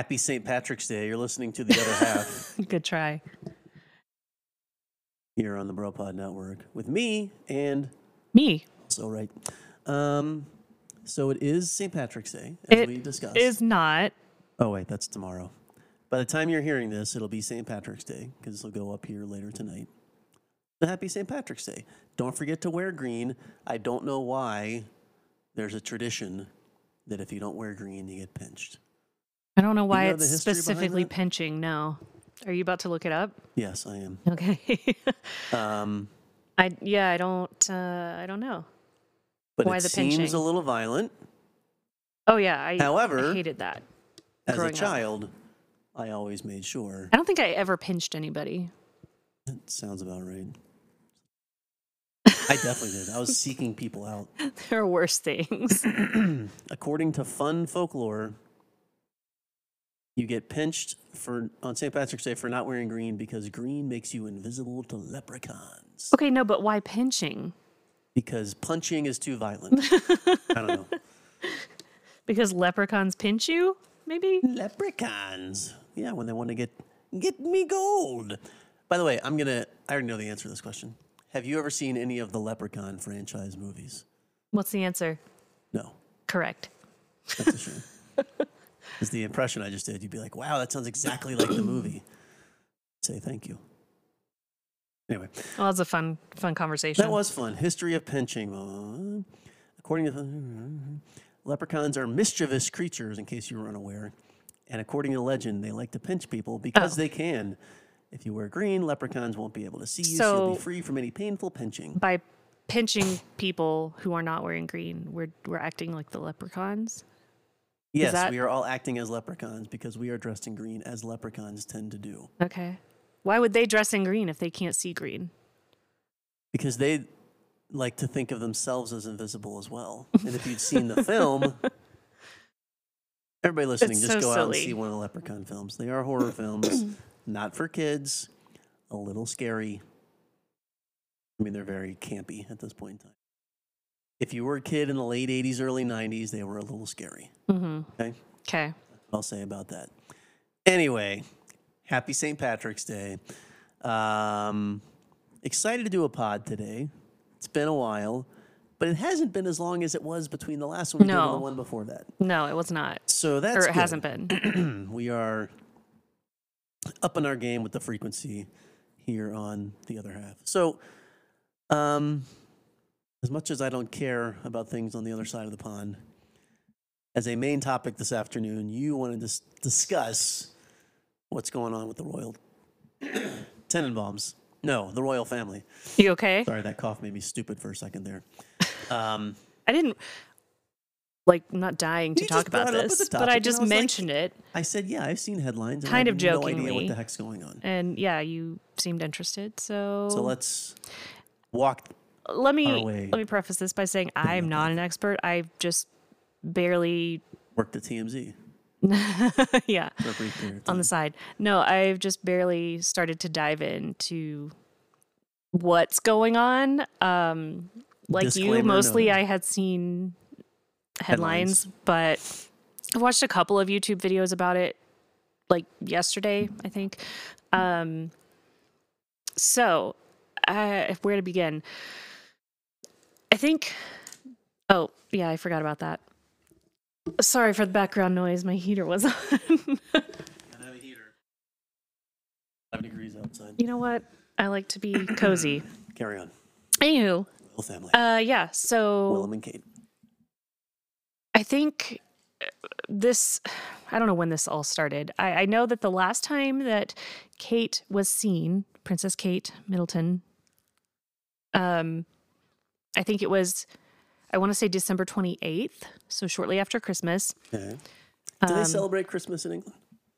Happy St. Patrick's Day. You're listening to The Other Half Good try. here on the BroPod Network with me and Me. so right. So it is St. Patrick's Day, as we discussed. Is not. Oh, wait, that's tomorrow. By the time you're hearing this, it'll be St. Patrick's Day because this will go up here later tonight. So happy St. Patrick's Day. Don't forget to wear green. I don't know why there's a tradition that if you don't wear green, you get pinched. I don't know why know it's the history behind specifically that? pinching. No. Are you about to look it up? Yes, I am. Okay. I don't know. But Why it the seems pinching? a little violent. Oh yeah, I However, hated that. As a growing up. child, I always made sure. I don't think I ever pinched anybody. That sounds about right. I definitely did. I was seeking people out. There are worse things. According to fun folklore, you get pinched on St. Patrick's Day for not wearing green because green makes you invisible to leprechauns. Okay, no, but why pinching? Because punching is too violent. I don't know. Because leprechauns pinch you? Maybe? Leprechauns. Yeah, when they want to get me gold. By the way, I already know the answer to this question. Have you ever seen any of the Leprechaun franchise movies? What's the answer? No. Correct. That's a shame. Because the impression I just did, you'd be like, wow, that sounds exactly like the movie. Say thank you. Anyway. Well, that was a fun conversation. That was fun. History of pinching. According to leprechauns are mischievous creatures, in case you were unaware. And according to legend, they like to pinch people because they can. If you wear green, leprechauns won't be able to see you, so you'll be free from any painful pinching. By pinching people who are not wearing green, we're acting like the leprechauns? Yes, we are all acting as leprechauns because we are dressed in green, as leprechauns tend to do. Okay. Why would they dress in green if they can't see green? Because they like to think of themselves as invisible as well. And if you'd seen the film, everybody listening, It's just so go out and silly. see one of the Leprechaun films. They are horror films, not for kids, a little scary. I mean, they're very campy at this point in time. If you were a kid in the late 80s, early 90s, they were a little scary. Mm-hmm. Okay? Okay. That's what I'll say about that. Anyway, happy St. Patrick's Day. Excited to do a pod today. It's been a while, but it hasn't been as long as it was between the last one we did and the one before that. No, it was not. So that's Or it hasn't been. We are up in our game with the frequency here on The Other Half. So, as much as I don't care about things on the other side of the pond, as a main topic this afternoon, you wanted to discuss what's going on with the Royal Tenenbaums. No, the Royal family. You okay? Sorry, that cough made me stupid for a second there. I didn't, I'm not dying to You talk just brought about it up as this, a but topic, I and just I was like- mentioned it. I said, yeah, I've seen headlines. And Kind I of have no jokingly. idea what the heck's going on. And yeah, you seemed interested. So let's walk. let me our way. preface this by saying I'm not an expert. I've just barely Worked at TMZ yeah, for a brief period of on time. the side. No, I've just barely started to dive into what's going on. Like Disclaimer you, mostly noted. I had seen headlines, but I watched a couple of YouTube videos about it, like yesterday, I think. So, where to begin? I think. Oh, yeah, I forgot about that. Sorry for the background noise. My heater was on. I have a heater. 5 degrees outside. You know what? I like to be cozy. Carry on. Anywho, Royal family. yeah. So Willem and Kate. I think this. I don't know when this all started. I know that the last time that Kate was seen, Princess Kate Middleton. I think it was. I want to say December 28th, so shortly after Christmas. Okay. Do they celebrate Christmas in England?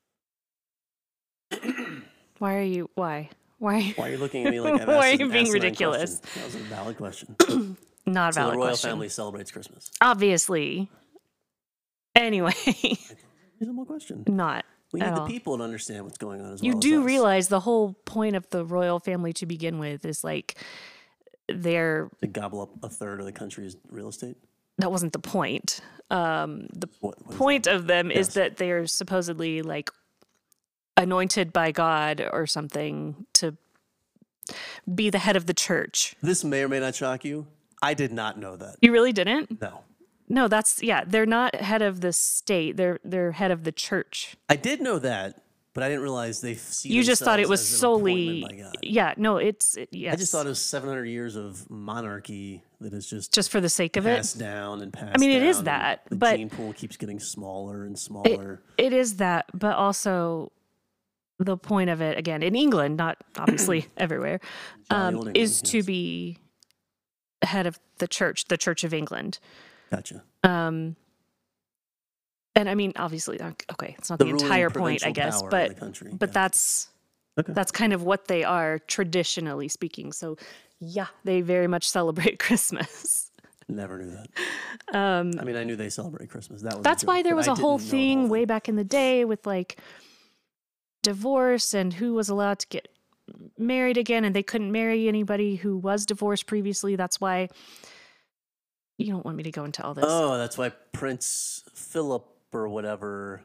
Why? Why are you looking at me like I've Why are asked you an being asinine ridiculous? question? That was a valid question. Not a So valid the royal question. family celebrates Christmas. Obviously. Anyway, Reasonable question. not. We need at the all. people to understand what's going on as You well. do as us. realize the whole point of the royal family to begin with is like they're To gobble up a third of the country's real estate. that wasn't the point. The What is point of them is Yes. that they're supposedly like anointed by God or something to be the head of the church. This may or may not shock you. I did not know that. You really didn't? No. No, they're not head of the state. They're head of the church. I did know that, but I didn't realize they see You just thought it was themselves as an solely appointment by God. yeah, no, yes. I just thought it was 700 years of monarchy that is just for the sake of it. passed down and passed I mean, it is down, and that, the but gene pool keeps getting smaller and smaller. It is that, but also the point of it, again, in England, not obviously everywhere, Jolly old England, is to yes. be head of the Church of England. Gotcha. And I mean, obviously, okay, it's not the ruling entire point, I provincial guess, power of but the country. but Gotcha. that's Okay. that's kind of what they are traditionally speaking. So, yeah, they very much celebrate Christmas. Never knew that. I mean, I knew they celebrate Christmas. That was a That's joke, why there but was I a whole didn't know the thing way back in the day with like divorce and who was allowed to get married again, and they couldn't marry anybody who was divorced previously. That's why you don't want me to go into all this. Oh, that's why Prince Philip or whatever.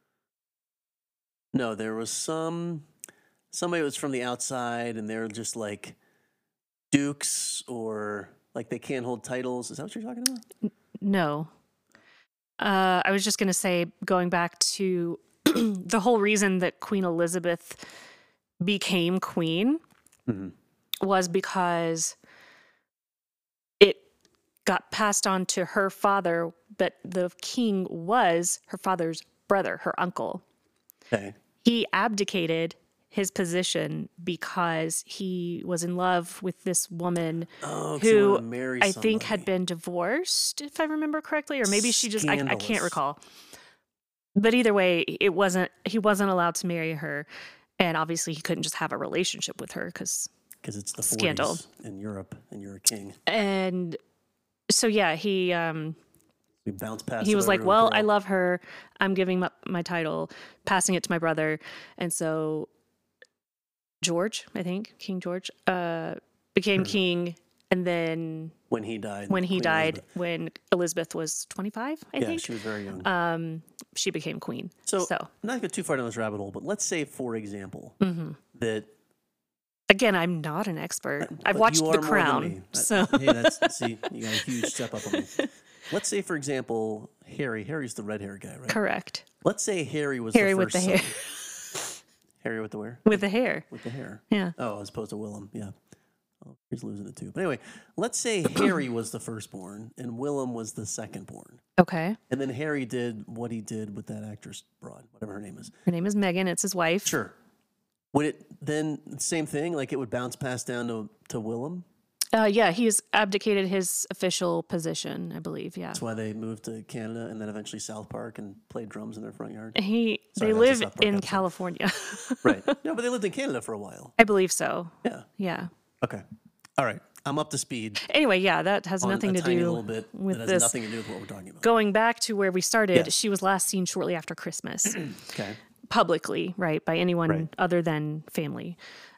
No, there was somebody was from the outside, and they're just like dukes or like they can't hold titles. Is that what you're talking about? No. I was just going to say, going back to the whole reason that Queen Elizabeth became queen was because it got passed on to her father, but the king was her father's brother, her uncle. Okay. He abdicated his position because he was in love with this woman Oh, 'cause they who wanna marry I think had somebody. been divorced, if I remember correctly, or maybe she just, I can't Scandalous. recall. But either way, he wasn't allowed to marry her. And obviously he couldn't just have a relationship with her because, Because it's the 40s Scandal. in Europe, and you're a king. and so yeah, he We bounce past. he it was over like, to a well, I girl. love her. I'm giving up my title, passing it to my brother. And so George, I think, King George, became king. And then when he died. when he Queen died, Elizabeth. when Elizabeth was 25, I Yeah, think, she was very young. she became queen. So, So not to go too far down this rabbit hole, but let's say, for example, that again, I'm not an expert. I've but watched you The are more than Crown. me. So Hey, see, you got a huge step up on me. Let's say, for example, Harry. Harry's the red hair guy, right? correct. Let's say Harry was Harry the with first the son. hair. Harry with the where? With the hair. With the hair. Yeah. Oh, as opposed to Willem. Yeah. Oh, he's losing it too. But anyway, let's say Harry was the firstborn and Willem was the secondborn. Okay. And then Harry did what he did with that actress broad, whatever her name is. Her name is Megan. It's his wife. Sure. Would it then same thing? Like it would bounce past down to Willem? Yeah, he's abdicated his official position, I believe. Yeah. That's why they moved to Canada and then eventually South Park and played drums in their front yard. They that's a live South Park in episode. California. Right. No, but they lived in Canada for a while. I believe so. Yeah. Yeah. Okay. All right. I'm up to speed. Anyway, yeah, that has On nothing a to tiny do little bit with that has this. nothing to do with what we're talking about. Going back to where we started, Yes. she was last seen shortly after Christmas, Okay. publicly, right, by anyone Right. other than family.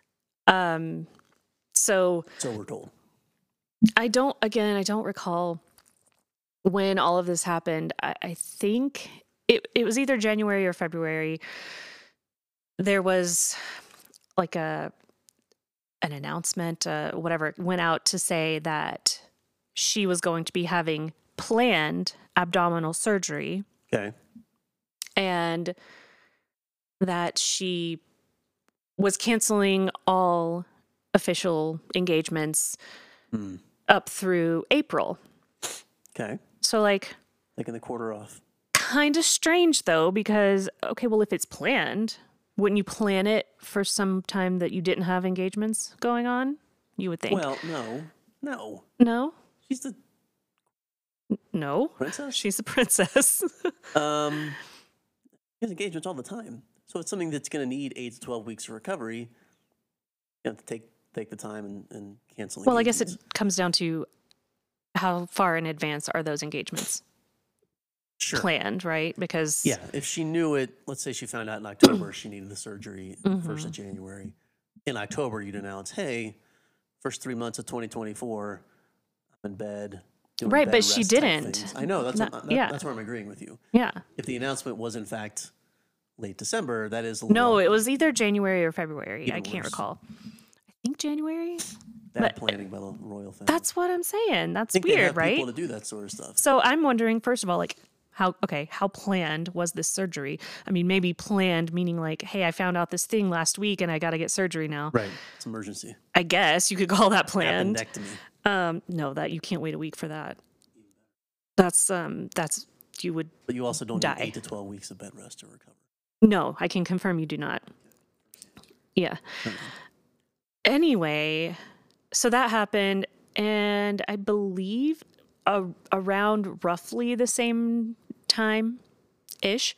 So So we're told. I don't recall when all of this happened. I think it was either January or February. There was like an announcement, whatever, went out to say that she was going to be having planned abdominal surgery Okay. and that she was canceling all official engagements up through April. Okay. So, like, Taking the quarter off. kind of strange though, because, okay, well, if it's planned, wouldn't you plan it for some time that you didn't have engagements going on? You would think. Well, no. No. No? She's the No. princess. She's a princess. She has engagements all the time. So it's something that's going to need 8 to 12 weeks of recovery. You have to take the time and cancel Well, I guess it engagements. comes down to how far in advance are those engagements Sure. planned, right? Because Yeah, if she knew it, let's say she found out in October she needed the surgery 1st of January. In October, you'd announce, hey, first 3 months of 2024, I'm in bed doing Right, bed but she rest type didn't. things. I know, Yeah. that's where I'm agreeing with you. Yeah. If the announcement was in fact late December, that is a No, little it was either January or February. I Even can't worse. recall. I think January. bad but- planning by the royal family. That's what I'm saying. That's I think they weird, have right? people to do that sort of stuff. So I'm wondering, first of all, like how planned was this surgery? I mean, maybe planned meaning like, hey, I found out this thing last week and I got to get surgery now. Right. It's emergency. I guess you could call that planned. Appendectomy. No, that you can't wait a week for that. That's you would But you also don't die. need 8 to 12 weeks of bed rest to recover. no, I can confirm you do not. Yeah. Anyway, so that happened, and I believe around roughly the same time ish.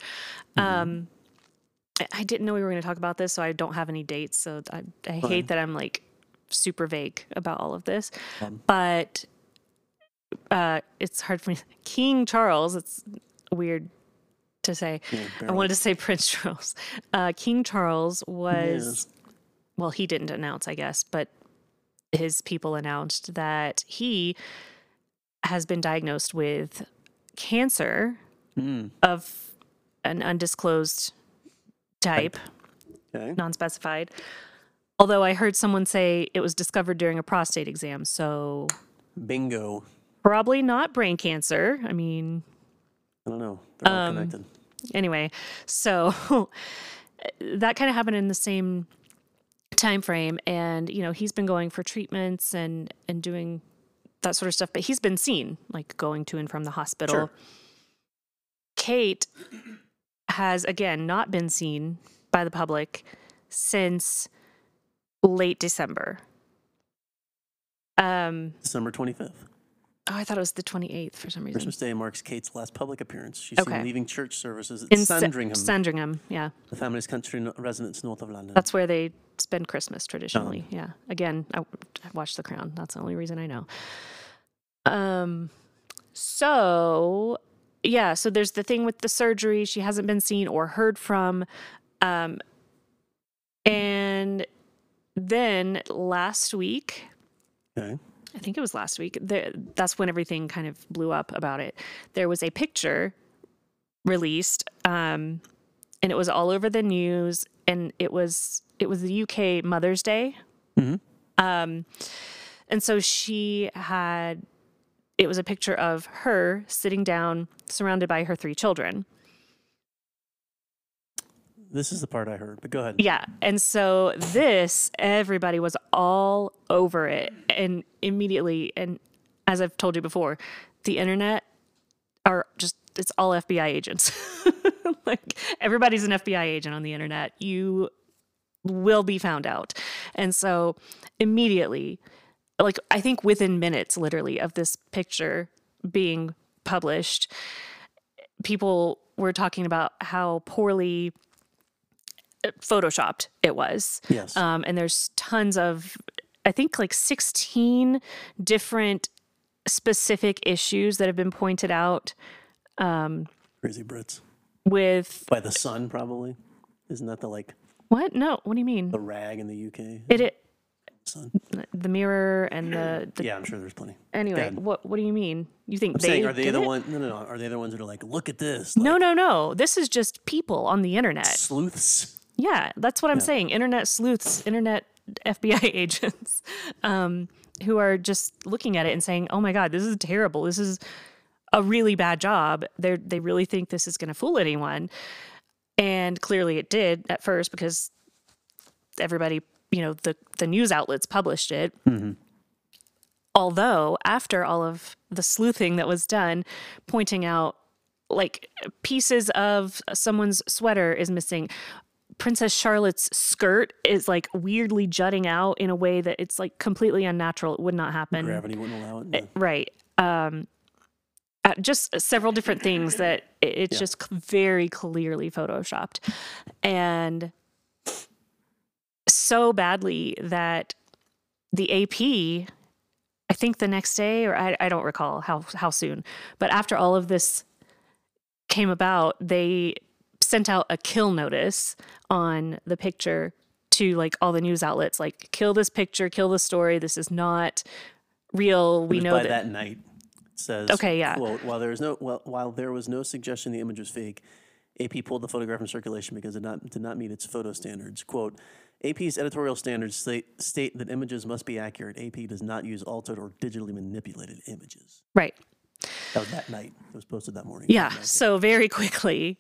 I didn't know we were going to talk about this, so I don't have any dates. So I hate that I'm like super vague about all of this, but it's hard for me. King Charles, it's weird to say. I wanted to say Prince Charles. King Charles was, well, he didn't announce, I guess, but his people announced that he has been diagnosed with cancer of an undisclosed type, Okay. non-specified. Although I heard someone say it was discovered during a prostate exam, so Bingo. probably not brain cancer. I mean, I don't know. They're all connected. anyway, so that kind of happened in the same time frame, and you know, he's been going for treatments and doing that sort of stuff, but he's been seen like going to and from the hospital. Sure. Kate has again not been seen by the public since late December. December 25th. Oh, I thought it was the 28th for some reason. Christmas Day marks Kate's last public appearance. She's Okay. seen leaving church services at In Sandringham, Sandringham, yeah. the family's country residence north of London. That's where they spend Christmas traditionally. Yeah. Again, I watched The Crown. That's the only reason I know. So yeah, so there's the thing with the surgery. She hasn't been seen or heard from. And then last week, Okay. I think it was last week, that's when everything kind of blew up about it. There was a picture released, and it was all over the news, and it was the UK Mother's Day. And so it was a picture of her sitting down, surrounded by her 3 children. This is the part I heard, but go ahead. Yeah. And so everybody was all over it. And immediately, and as I've told you before, the internet it's all FBI agents. Like, everybody's an FBI agent on the internet. You will be found out. And so immediately, like, I think within minutes, literally, of this picture being published, people were talking about how poorly photoshopped it was. Yes. And there's tons of, I think like 16 different specific issues that have been pointed out Crazy Brits. with By the Sun, probably. Isn't that the what? No, what do you mean? the rag in the UK? Sun. The Mirror and the Yeah, I'm sure there's plenty. anyway, ahead. what do you mean? You think I'm saying, are they did the it? one? No. Are they the ones that are like, look at this? No. This is just people on the internet. Sleuths. Yeah, that's what I'm saying. Internet sleuths, internet FBI agents, who are just looking at it and saying, "Oh my God, this is terrible. This is a really bad job." They really think this is going to fool anyone, and clearly it did at first because everybody, the news outlets published it. Although after all of the sleuthing that was done, pointing out like pieces of someone's sweater is missing. Princess Charlotte's skirt is like weirdly jutting out in a way that it's like completely unnatural. It would not happen. Gravity wouldn't allow it. No. Right. Just several different things that it's just very clearly photoshopped. And so badly that the AP, I think the next day, or I don't recall how soon, but after all of this came about, they sent out a kill notice on the picture to like all the news outlets, like, kill this picture, kill the story. This is not real. We It was know by that that night. says, Okay, yeah. quote, while there was no suggestion the image was fake, AP pulled the photograph from circulation because it did not meet its photo standards. Quote, AP's editorial standards state that images must be accurate. AP does not use altered or digitally manipulated images. Right. That was that night. It was posted that morning. Yeah. So very quickly.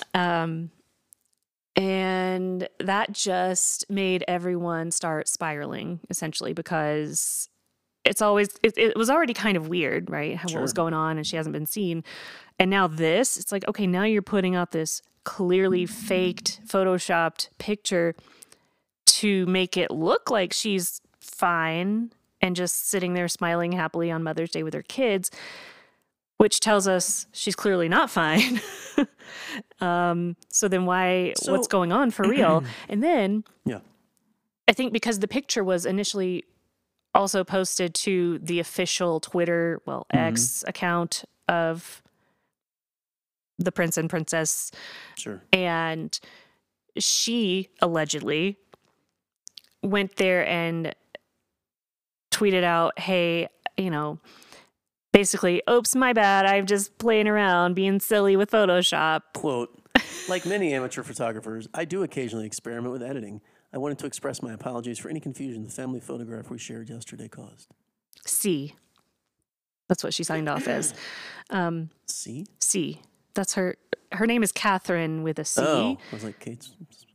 And that just made everyone start spiraling, essentially, because it was already kind of weird, right? What was going on, and she hasn't been seen. And now it's like, okay, now you're putting out this clearly faked, photoshopped picture to make it look like she's fine and just sitting there smiling happily on Mother's Day with her kids, which tells us she's clearly not fine. So then what's going on for real? And then I think because the picture was initially also posted to the official Twitter, X account of the prince and princess. Sure. And she allegedly went there and tweeted out, hey, basically, oops, my bad. I'm just playing around, being silly with Photoshop. Quote, like many amateur photographers, I do occasionally experiment with editing. I wanted to express my apologies for any confusion the family photograph we shared yesterday caused. C. That's what she signed off as. C? C. That's her name is Catherine with a C. Oh, I was like, Kate's.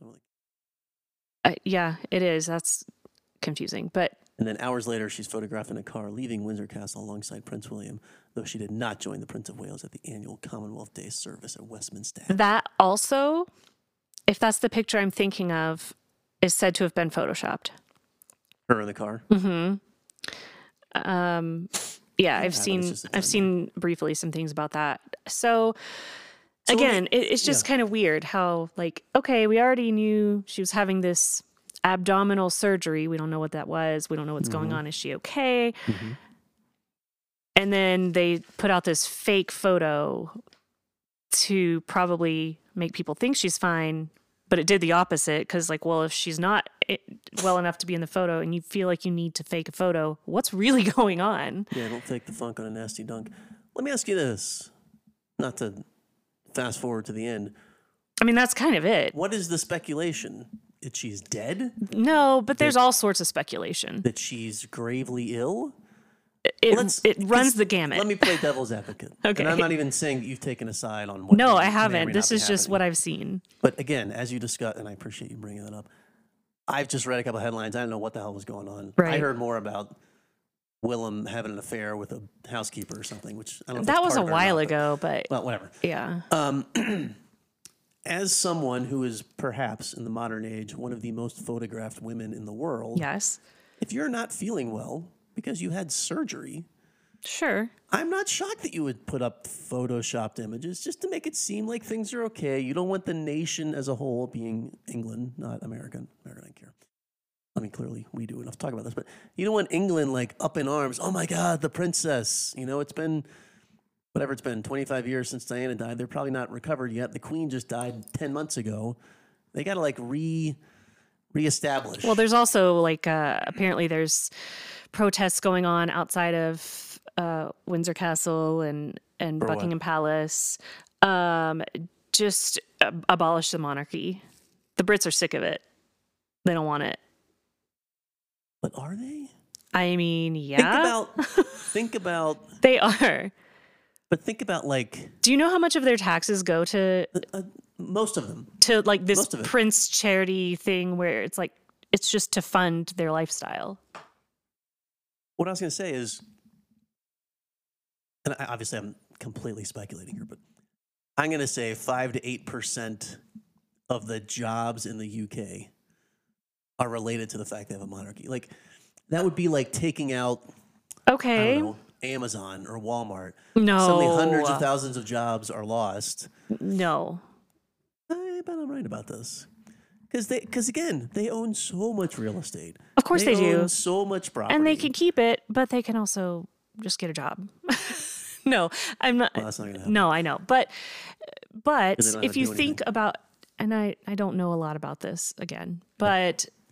Yeah, it is. That's confusing. But and then hours later, she's photographed in a car leaving Windsor Castle alongside Prince William, though she did not join the Prince of Wales at the annual Commonwealth Day service at Westminster. That also, if that's the picture I'm thinking of, is said to have been photoshopped. Her in the car? Mm-hmm. Yeah, I've seen briefly some things about that. So again, it's just kind of weird how, like, okay, we already knew she was having this abdominal surgery. We don't know what that was. We don't know what's going on. Is she okay? Mm-hmm. And then they put out this fake photo to probably make people think she's fine, but it did the opposite because, like, well, if she's not well enough to be in the photo and you feel like you need to fake a photo, what's really going on? Yeah, don't fake the funk on a nasty dunk. Let me ask you this, not to fast forward to the end. I mean, that's kind of it. What is the speculation? That she's dead? No, but there's all sorts of speculation. That she's gravely ill? It runs the gamut. Let me play devil's advocate. Okay. And I'm not even saying that you've taken a side on what. No, I haven't. This is just happening. what I've seen. But again, as you discussed, and I appreciate you bringing that up, I've just read a couple of headlines. I don't know what the hell was going on. Right. I heard more about Willem having an affair with a housekeeper or something, which I don't know if that that's was a part of it or while not, ago, but well, whatever. Yeah. As someone who is perhaps in the modern age one of the most photographed women in the world, Yes. if you're not feeling well because you had surgery, Sure. I'm not shocked that you would put up photoshopped images just to make it seem like things are okay. You don't want the nation as a whole, being England, not America. America doesn't care. I mean, clearly we do enough to talk about this, but you don't want England like up in arms. Oh my God, the princess. It's been whatever it's been, 25 years since Diana died. They're probably not recovered yet. The Queen just died 10 months ago. They got to like reestablish. Well, there's also like apparently there's protests going on outside of Windsor Castle and Buckingham Palace. Just abolish the monarchy. The Brits are sick of it. They don't want it. But are they? I mean, yeah. Think about. They are. But think about like. Do you know how much of their taxes go to? Most of them. To like this Prince charity thing where it's like it's just to fund their lifestyle. What I was going to say is, and obviously I'm completely speculating here, but I'm going to say 5 to 8% of the jobs in the UK are related to the fact they have a monarchy. Like that would be like taking out. Okay. I don't know, Amazon or Walmart. No. Suddenly hundreds of thousands of jobs are lost. No. I bet I'm right about this. Because again, they own so much real estate. Of course they do. Own so much property. And they can keep it, but they can also just get a job. No, I'm not. Well, that's not going to happen. No, I know. But if you think anything. about, and I don't know a lot about this again, but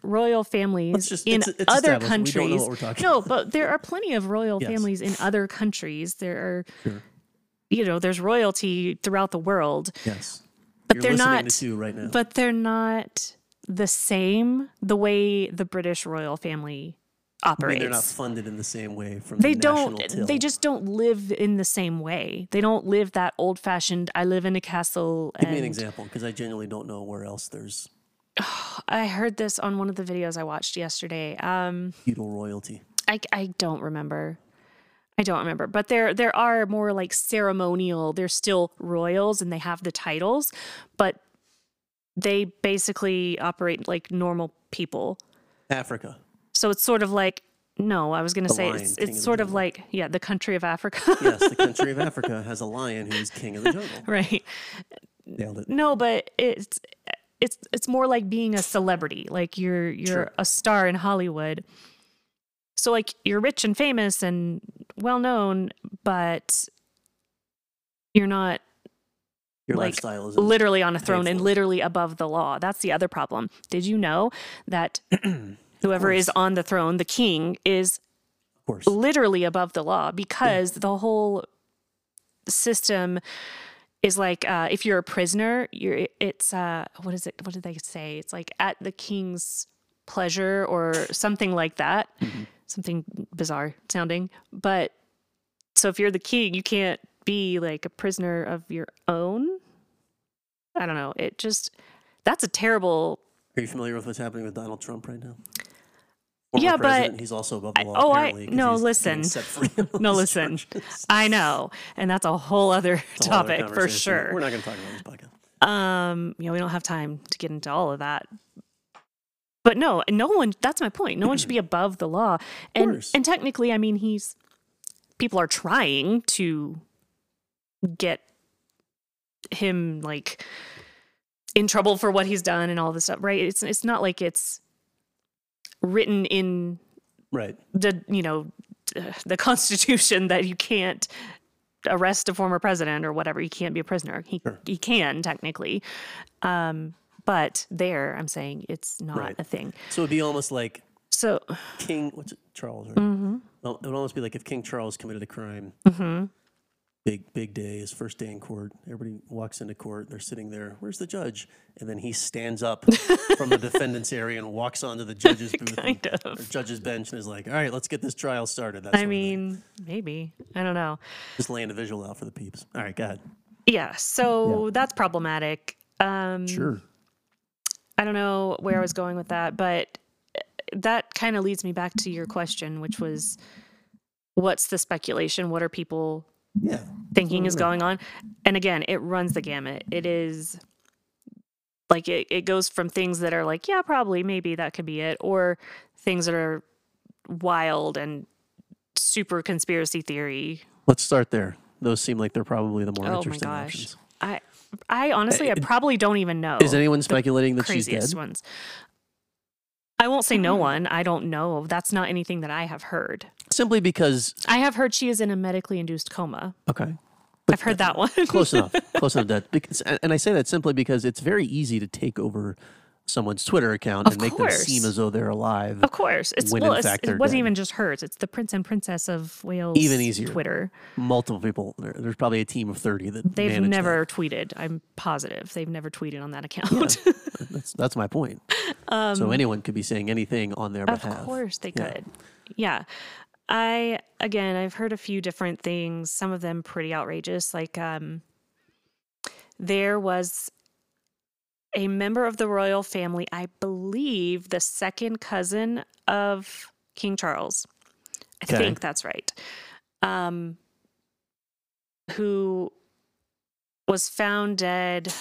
royal families in it's other established. countries. We don't know what we're talking No, but there are plenty of royal Yes. families in other countries. There are, Sure. there's royalty throughout the world. Yes. But You're they're listening not. to two right now. But they're not the same the way the British royal family I operates. mean, they're not funded in the same way from They the don't. national till. They just don't live in the same way. They don't live that old-fashioned. I live in a castle. Give me an and example, because I genuinely don't know where else there's I heard this on one of the videos I watched yesterday. feudal royalty. I don't remember. I don't remember. But there are more like ceremonial. They're still royals and they have the titles, but they basically operate like normal people. Africa. So it's sort of like, no, I was going to say lion, king of it's the sort of jungle. like, yeah, the country of Africa. Yes, the country of Africa has a lion who is king of the jungle. Right. Nailed it. No, but it's more like being a celebrity. Like you're Sure. a star in Hollywood. So like you're rich and famous and well known, but you're not Your like lifestyle is literally on a throne and for. literally above the law. That's the other problem. Did you know that whoever is on the throne, the king, is of course. literally above the law because the whole system is like if you're a prisoner, it's what is it? What did they say? It's like at the king's pleasure or something like that. Something bizarre sounding. But so if you're the king, you can't be like a prisoner of your own. I don't know. That's a terrible. Are you familiar with what's happening with Donald Trump right now? Yeah, but- president, he's also above the law. apparently, 'cause no, he's listen. getting set free on No, these listen. charges. I know, and that's a whole other It's a whole other topic for conversation. sure. We're not going to talk about this podcast. We don't have time to get into all of that. But no one, that's my point. No one should be above the law. course. And technically, I mean, people are trying to get him like in trouble for what he's done and all this stuff, right? It's not like it's written in Right. the Constitution that you can't arrest a former president or whatever. He can't be a prisoner. He can technically. But I'm saying it's not Right. a thing. So it'd be almost like So, King, what's it, Charles, right? Well, it would almost be like if King Charles committed a crime. Big day, his first day in court. Everybody walks into court. They're sitting there. Where's the judge? And then he stands up from the defendant's area and walks onto the judge's booth, kind of. or judge's bench, and is like, "All right, let's get this trial started." That I sort of thing. mean, maybe. I don't know. Just laying a visual out for the peeps. All right, go ahead. Yeah, so that's problematic. Sure. I don't know where I was going with that, but that kind of leads me back to your question, which was what's the speculation? What are people Yeah. thinking is going on? And again, it runs the gamut. It is like it goes from things that are like, yeah, probably, maybe that could be it, or things that are wild and super conspiracy theory. Let's start there. Those seem like they're probably the more Oh my interesting gosh. options. I honestly, I probably don't even know. Is anyone speculating that she's Craziest dead? ones. I won't say no one. I don't know. That's not anything that I have heard. Simply because, I have heard she is in a medically induced coma. okay. I've heard that one. Close enough. Close enough. That because, and I say that simply because it's very easy to take over someone's Twitter account and make them course. seem as though they're alive. Of course. When in fact they're it wasn't dead. even just hers. It's the Prince and Princess of Wales Even easier. Twitter. Multiple people. There's probably a team of 30 that They've manage never tweeted. I'm positive. They've never tweeted on that account. that. That's my point. So anyone could be saying anything on their Of behalf. course they Yeah. could. Yeah. I've heard a few different things, some of them pretty outrageous. Like there was a member of the royal family, I believe the second cousin of King Charles. I Okay. think that's right. Who was found dead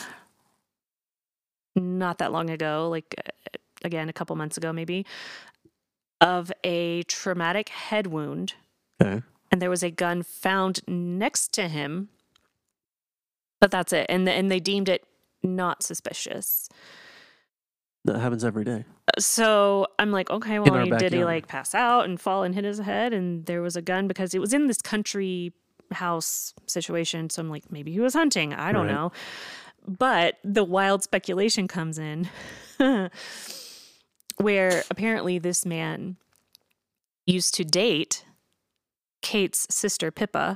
not that long ago, like again, a couple months ago, maybe, of a traumatic head wound. Okay. And there was a gun found next to him, but that's it. And they deemed it not suspicious. That happens every day. So I'm like, okay, In well, our did he backyard. like pass out and fall and hit his head? And there was a gun because it was in this country house situation. So I'm like, maybe he was hunting. I don't Right. know. But the wild speculation comes in where apparently this man used to date Kate's sister Pippa,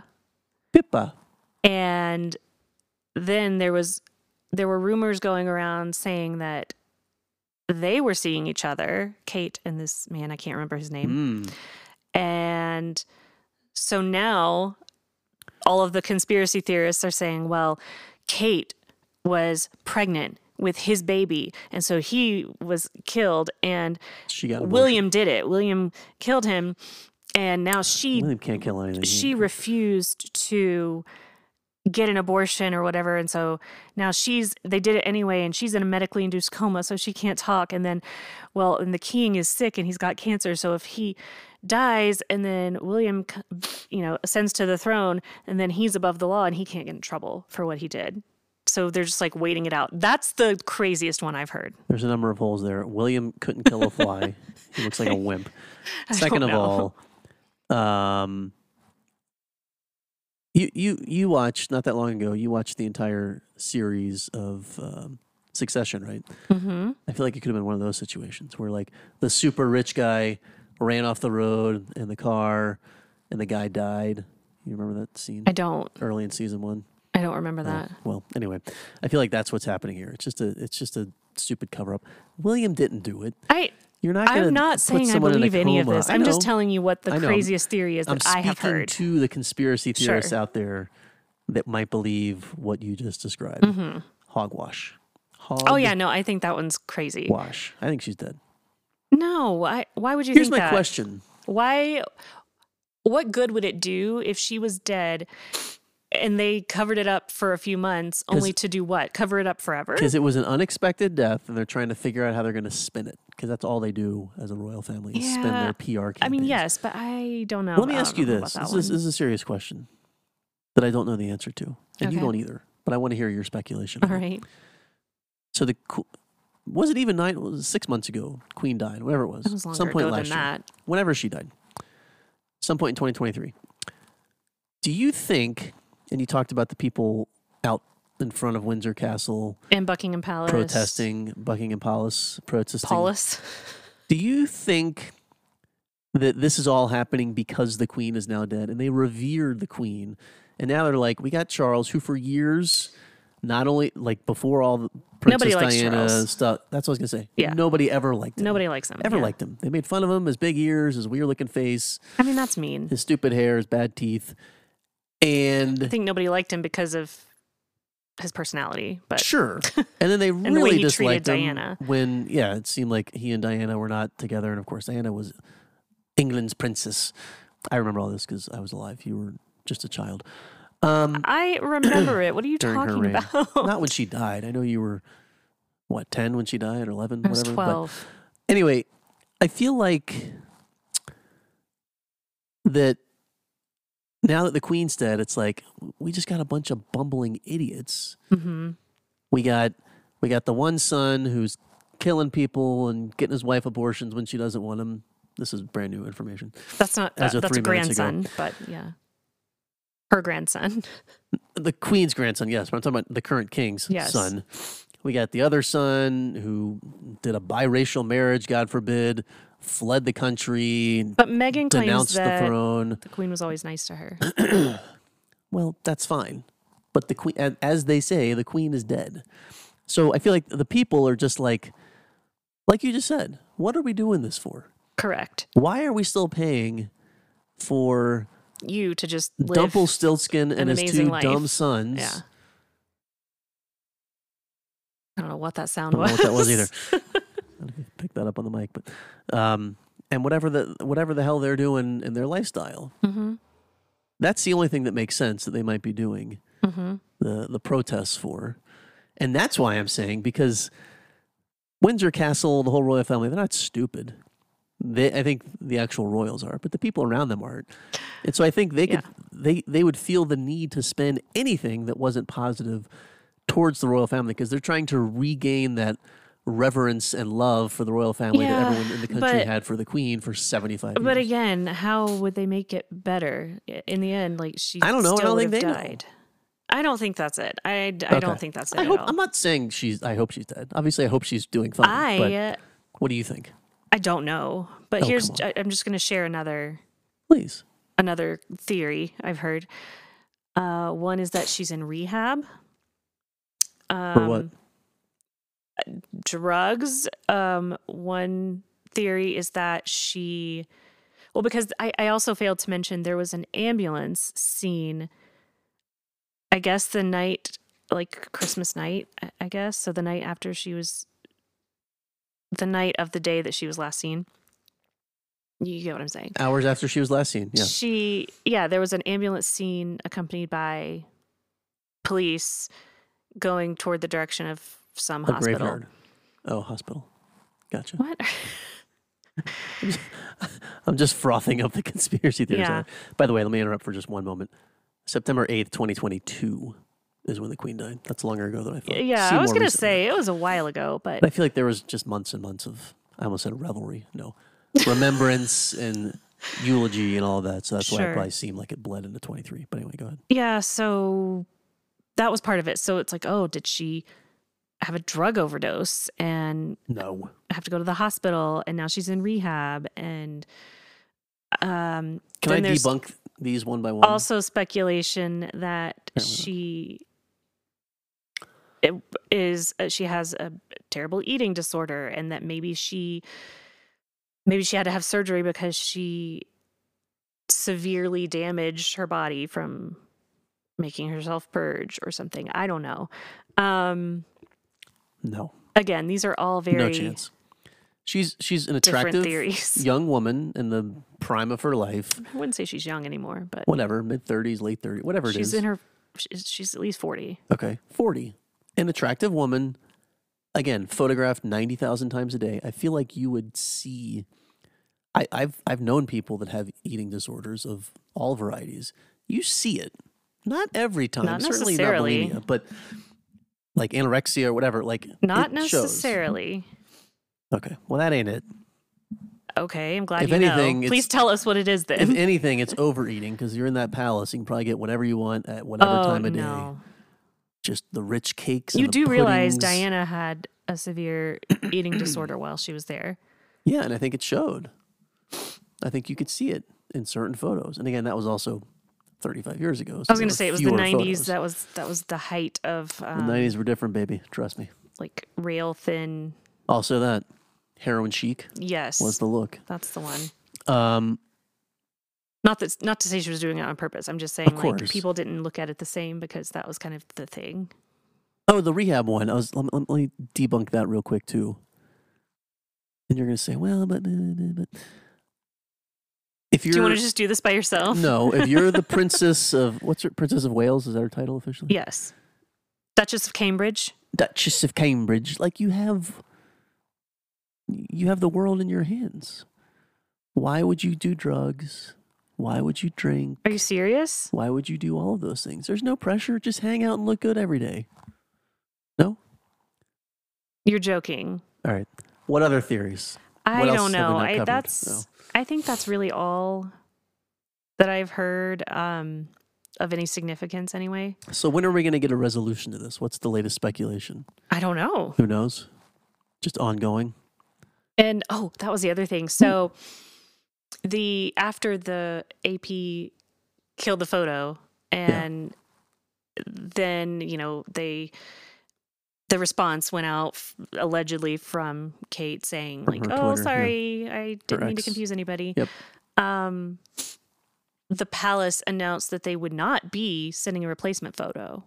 and then there were rumors going around saying that they were seeing each other, Kate and this man, I can't remember his name. And so now all of the conspiracy theorists are saying, well, Kate was pregnant with his baby, and so he was killed, and William did it. William killed him, and now William can't kill anything. She refused to get an abortion or whatever, and so now they did it anyway, and she's in a medically induced coma, so she can't talk. And then, and the king is sick and he's got cancer, so if he dies and then William, ascends to the throne, and then he's above the law and he can't get in trouble for what he did. So they're just like waiting it out. That's the craziest one I've heard. There's a number of holes there. William couldn't kill a fly. He looks like a wimp. Second of all, you watched, not that long ago, you watched the entire series of Succession, right? Mm-hmm. I feel like it could have been one of those situations where like the super rich guy ran off the road in the car and the guy died. You remember that scene? I don't. Early in season 1. I don't remember that. Well, anyway, I feel like that's what's happening here. It's just a stupid cover up. William didn't do it. I'm not saying I believe any of this. I'm just telling you what the craziest theory is that I have heard. I'm speaking to the conspiracy theorists out there that might believe what you just described. Mm-hmm. Hogwash. Oh yeah, no, I think that one's crazy. Wash. I think she's dead. No, why would you Here's think that? Here's my question. What good would it do if she was dead and they covered it up for a few months only to do what? Cover it up forever? Because it was an unexpected death and they're trying to figure out how they're going to spin it. Because that's all they do as a royal family is spin their PR campaigns. I mean, yes, but I don't know. Let me ask you this. This is a serious question that I don't know the answer to. And you don't either. But I want to hear your speculation. All right. So was it even 6 months ago? Queen died, whatever it was. It was longer some point ago last than year. that. Whenever she died. Some point in 2023. Do you think, and you talked about the people out in front of Windsor Castle and Buckingham Palace protesting, Buckingham Palace protesting. Palace. Do you think that this is all happening because the Queen is now dead and they revered the Queen, and now they're like, we got Charles, who for years, not only like before all the Princess Diana stuff. That's what I was gonna say. Yeah. Nobody ever liked him. Nobody likes him. Ever liked him. They made fun of him, his big ears, his weird looking face. I mean, that's mean. His stupid hair, his bad teeth. And I think nobody liked him because of his personality. But sure. And then they really disliked him Diana. When it seemed like he and Diana were not together. And of course, Diana was England's princess. I remember all this because I was alive. You were just a child. I remember it. What are you talking about? Not when she died. I know you were, 10 when she died, or 11? I was whatever. 12. But anyway, I feel like that now that the Queen's dead, it's like, we just got a bunch of bumbling idiots. Mm-hmm. We got the one son who's killing people and getting his wife abortions when she doesn't want them. This is brand new information. That's not, that's a grandson, but yeah. Her grandson. The Queen's grandson, yes. But I'm talking about the current king's son. We got the other son who did a biracial marriage, God forbid, fled the country, but Meghan denounced claims that the throne. The Queen was always nice to her. Well, that's fine. But the Queen, as they say, the Queen is dead. So I feel like the people are just like you just said, what are we doing this for? Correct. Why are we still paying for you to just live Dumpelstiltskin and his two dumb sons? Yeah. I don't know what that sound was. I don't know what that was either. I don't know if you picked that up on the mic, but and whatever the hell they're doing in their lifestyle, that's the only thing that makes sense that they might be doing the protests for, and that's why I'm saying, because Windsor Castle, the whole royal family, they're not stupid. I think the actual royals are, but the people around them aren't. And so I think they would feel the need to spend anything that wasn't positive towards the royal family, because they're trying to regain that reverence and love for the royal family that everyone in the country had for the Queen for 75 years. But again, how would they make it better? In the end, like, she I don't know. still I don't think they died. Know. I don't think that's it. I don't think that's it I'm not saying I hope she's dead. Obviously, I hope she's doing fine. But what do you think? I don't know, but Oh, here's come on. I'm just going to share another Please. theory I've heard. One is that she's in rehab. For what? Drugs. One theory is that because I also failed to mention there was an ambulance seen, I guess the night, like Christmas night, I guess. So the night the night of the day that she was last seen. You get what I'm saying? Hours after she was last seen. Yeah. There was an ambulance scene accompanied by police going toward the direction of some A hospital. graveyard. Oh, hospital. Gotcha. What? I'm just frothing up the conspiracy theories. Yeah. By the way, let me interrupt for just one moment. September 8th, 2022 is when the Queen died. That's longer ago than I thought. Yeah, I was going to say it was a while ago, but I feel like there was just months and months of, I almost said revelry. No. Remembrance and eulogy and all that. So that's why it Sure. probably seemed like it bled into 23. But anyway, go ahead. yeah, so that was part of it. So it's like, oh, did she have a drug overdose and No. have to go to the hospital, and now she's in rehab? And Can I then there's debunk these one by one? also speculation that she has a terrible eating disorder, and that maybe she had to have surgery because she severely damaged her body from making herself purge or something. I don't know. No. Again, these are all very No chance. She's an different attractive theories. young woman in the prime of her life. I wouldn't say she's young anymore, but Whatever, mid-30s, late 30s, whatever it is. she's at least 40. Okay, 40. An attractive woman, again, photographed 90,000 times a day. I feel like you would see. I've known people that have eating disorders of all varieties. You see it, not every time. Not Certainly necessarily. not bulimia, but like anorexia or whatever. Like Not it shows. necessarily. Okay, well that ain't it. Okay, I'm glad If you anything, know. it's- Please tell us what it is then. If anything, it's overeating because you're in that palace. You can probably get whatever you want at whatever time of day. No. Just the rich cakes. You and the do realize puddings. Diana had a severe eating disorder while she was there. Yeah, and I think it showed. I think you could see it in certain photos. And again, that was also 35 years ago. I was going to say it was the 90s. That was the height of The 90s were different, baby. Trust me. like rail thin. Also, that heroin chic Yes, was the look. that's the one. Um, Not to say she was doing it on purpose. I'm just saying like course. people didn't look at it the same because that was kind of the thing. oh, the rehab one. Let me debunk that real quick too. And you're going to say, well, but if Do you're you want to just do this by yourself? no, if you're the princess of Princess of Wales? Is that her title officially? Yes. Duchess of Cambridge. Duchess of Cambridge. Like you have the world in your hands. Why would you do drugs? Why would you drink? Are you serious? Why would you do all of those things? There's no pressure. Just hang out and look good every day. No? You're joking. All right. What other theories? I What else don't have we know. not covered? No. I think that's really all that I've heard of any significance anyway. So when are we going to get a resolution to this? What's the latest speculation? I don't know. Who knows? Just ongoing. And that was the other thing. So after the AP killed the photo and then, the response went out allegedly from Kate saying like, her "Oh, Twitter, sorry, I didn't mean to ex. confuse anybody." Yep. The palace announced that they would not be sending a replacement photo.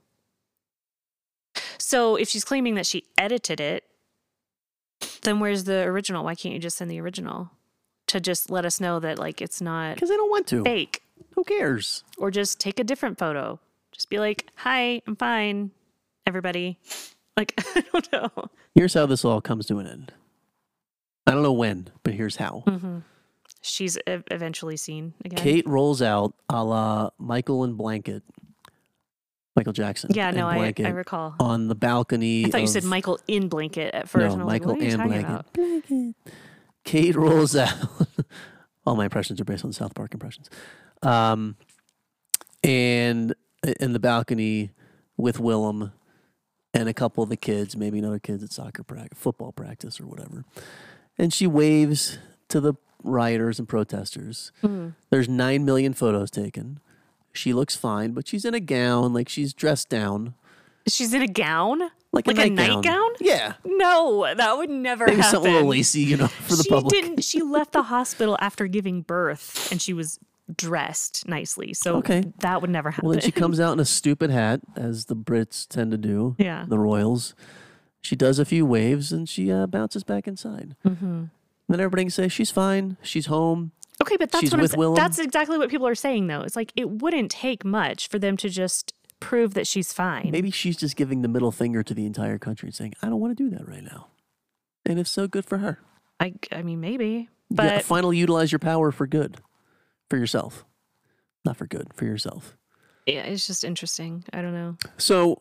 So if she's claiming that she edited it, then where's the original? Why can't you just send the original to just let us know that like it's not Because they don't want to. fake? Who cares? Or just take a different photo. Just be like, "Hi, I'm fine, everybody." Like, I don't know. Here's how this all comes to an end. I don't know when, but here's how. She's eventually seen again. Kate rolls out a la Michael and Blanket. Michael Jackson. Yeah, no, and I Blanket recall. on the balcony. I thought you of- said Michael in Blanket at first. No, and I was Michael like, what are you and talking Blanket. about? Blanket. Kate rolls out. All my impressions are based on South Park impressions. And in the balcony with Willem and a couple of the kids, maybe another kids at football practice or whatever. and she waves to the rioters and protesters. There's 9 million photos taken. She looks fine, but she's in a gown, like she's dressed down. She's in a gown? Like a nightgown? Yeah. No, that would never Maybe happen. something a little lacy, for the public. She left the hospital after giving birth, and she was dressed nicely. So Okay. that would never happen. Well, then she comes out in a stupid hat, as the Brits tend to do. Yeah. The royals. She does a few waves, and she bounces back inside. Mm-hmm. Then everybody can say, she's fine. She's home. Okay, but that's She's what with Willem. that's exactly what people are saying, though. It's like it wouldn't take much for them to just prove that she's fine. Maybe she's just giving the middle finger to the entire country and saying, I don't want to do that right now. And if so, good for her. I mean, maybe. But Finally utilize your power for good. For yourself. Not for good, for yourself. yeah, it's just interesting. I don't know. So,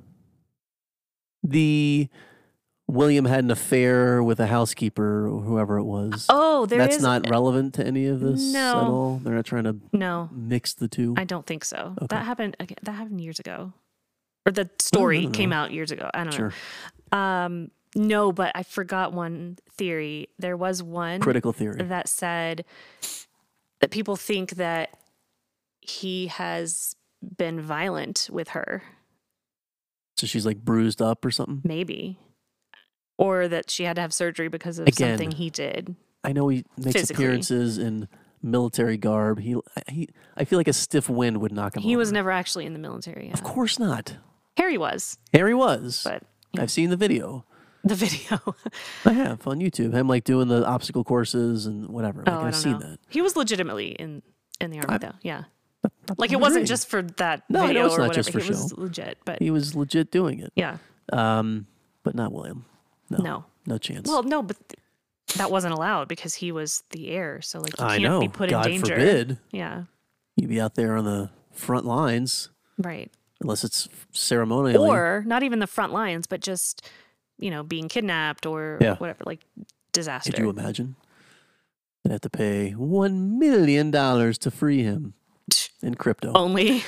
William had an affair with a housekeeper or whoever it was. Oh, That's not relevant to any of this No. at all? They're not trying to No, mix the two? I don't think so. Okay. That happened years ago. Or the story came out years ago. I don't Sure. know. No, but I forgot one theory. There was one Critical theory. that said that people think that he has been violent with her, So she's like bruised up or something? maybe. Or that she had to have surgery because of Again, something he did. I know he makes Physically. appearances in military garb. I feel like a stiff wind would knock him He was over. never actually in the military. Yeah. Of course not. Harry was, Harry was. but I've seen the video. the video. I have on YouTube. Him like doing the obstacle courses and whatever. Like, I I've don't seen know. that. He was legitimately in the army, though. Yeah. Like, I it wasn't agree. just for that No, I know video it's or not whatever. just for He was show. legit, but He was legit doing it. yeah. But not William. No. No chance. Well, no, but that wasn't allowed because he was the heir. So, like, you I can't know. be put God in danger. forbid. Yeah. You'd be out there on the front lines, Right. unless it's ceremonially. Or not even the front lines, but just, being kidnapped or Yeah. whatever, like disaster. Could you imagine? They'd have to pay $1 million to free him in crypto. Only.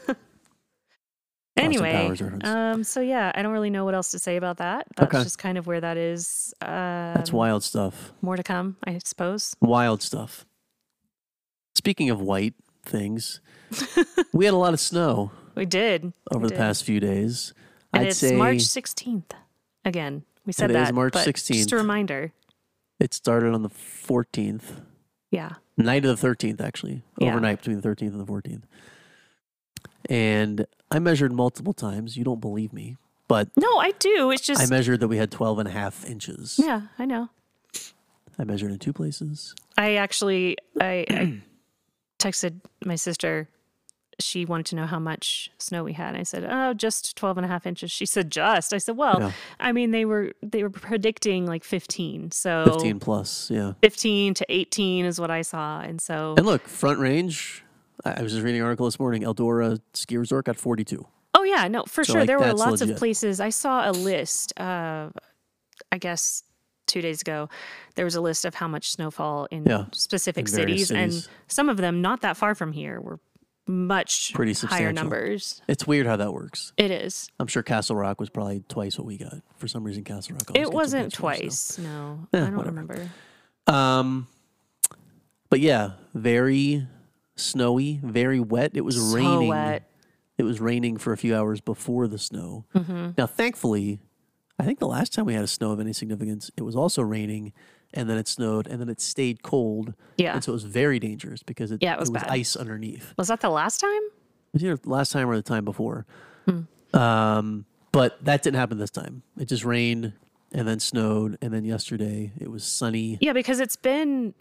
Austin Anyway, Powers reference. so yeah, I don't really know what else to say about that. That's Okay. just kind of where that is. That's wild stuff. More to come, I suppose. Wild stuff. Speaking of white things, we had a lot of snow We did. over We the did. past few days. And I'd it's say March 16th. Again, we said It that. is March but 16th. Just a reminder. it started on the 14th. Yeah. Night of the 13th, actually. Yeah. Overnight between the 13th and the 14th. And I measured multiple times. You don't believe me. But No, I do. It's I just. measured that we had 12 and a half inches. Yeah, I know. I measured in two places. I actually I texted my sister. She wanted to know how much snow we had. I said, oh, just 12 and a half inches. She said, just. I said, well, Yeah. I mean, they were predicting like 15. So 15 plus, yeah. 15 to 18 is what I saw. And so, And look, Front Range, I was just reading an article this morning. Eldora Ski Resort got 42. oh yeah, no, for So, sure. like, There were that's lots legit. of places. I saw a list, I guess 2 days ago, there was a list of how much snowfall in Yeah, specific in various cities. And cities. some of them not that far from here were much Pretty higher substantial. numbers. It's weird how that works. It is. I'm sure Castle Rock was probably twice what we got. For some reason, Castle Rock always It gets a wasn't bunch more snow. twice. No, Eh, I don't whatever. remember. But yeah, very snowy, very wet. It was So raining. wet. It was raining for a few hours before the snow. Mm-hmm. Now, thankfully, I think the last time we had a snow of any significance, it was also raining, and then it snowed, and then it stayed cold. Yeah. And so it was very dangerous because Yeah, it was bad. ice underneath. Was that the last time? It was either last time or the time before. Hmm. But that didn't happen this time. It just rained and then snowed, and then yesterday it was sunny, Yeah, because it's been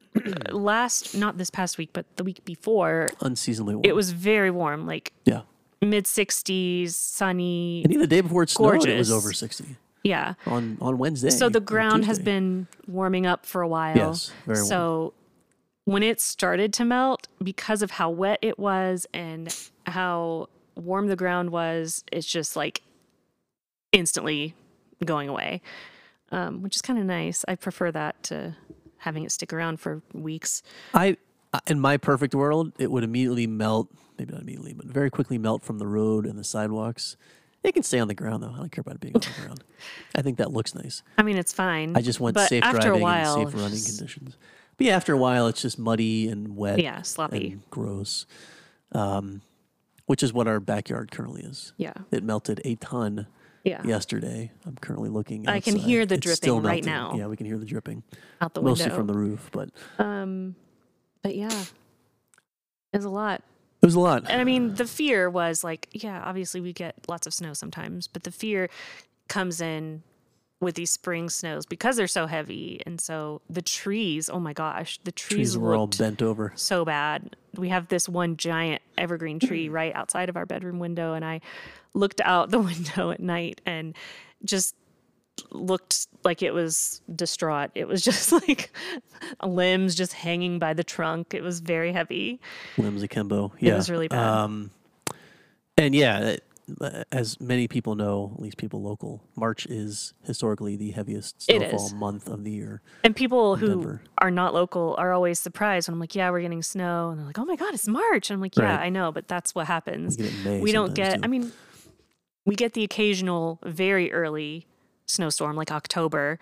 not this past week, but the week before, unseasonably warm. it was very warm, like yeah. mid 60s, sunny. And even the day before it snowed, it was Gorgeous. over 60 Yeah. on Wednesday. So the or ground has Tuesday. been warming up for a while. Yes, very warm. So when it started to melt, because of how wet it was and how warm the ground was, it's just like instantly going away, which is kind of nice. I prefer that to having it stick around for weeks. In my perfect world, it would immediately melt, maybe not immediately, but very quickly melt from the road and the sidewalks. It can stay on the ground, though. I don't care about it being on the ground. I think that looks nice. I mean, it's fine. I just want but safe after a driving while, and safe running conditions. But yeah, after a while, it's just muddy and wet. Yeah, sloppy. And gross. Which is what our backyard currently is. Yeah. It melted a ton yesterday. I'm currently looking outside. I can hear the It's still dripping right melting. now. Yeah, we can hear the dripping. Out the window. Mostly from the roof, but yeah, it was a lot. it was a lot. And I mean, the fear was like, yeah, obviously we get lots of snow sometimes, but the fear comes in with these spring snows because they're so heavy. And so the trees, oh my gosh, the trees were all looked bent over. so bad. We have this one giant evergreen tree right outside of our bedroom window. And I looked out the window at night and just looked like it was distraught. It was just like limbs just hanging by the trunk. It was very heavy. Limbs akimbo. Yeah. It was really bad. And yeah, as many people know, at least people local, March is historically the heaviest snowfall month of the year. And people who Denver. are not local are always surprised when I'm like, yeah, we're getting snow. And they're like, oh my God, it's March. And I'm like, yeah, Right. I know, but that's what happens. We get it in May We don't sometimes, get, too. I mean, we get the occasional very early snowstorm like October,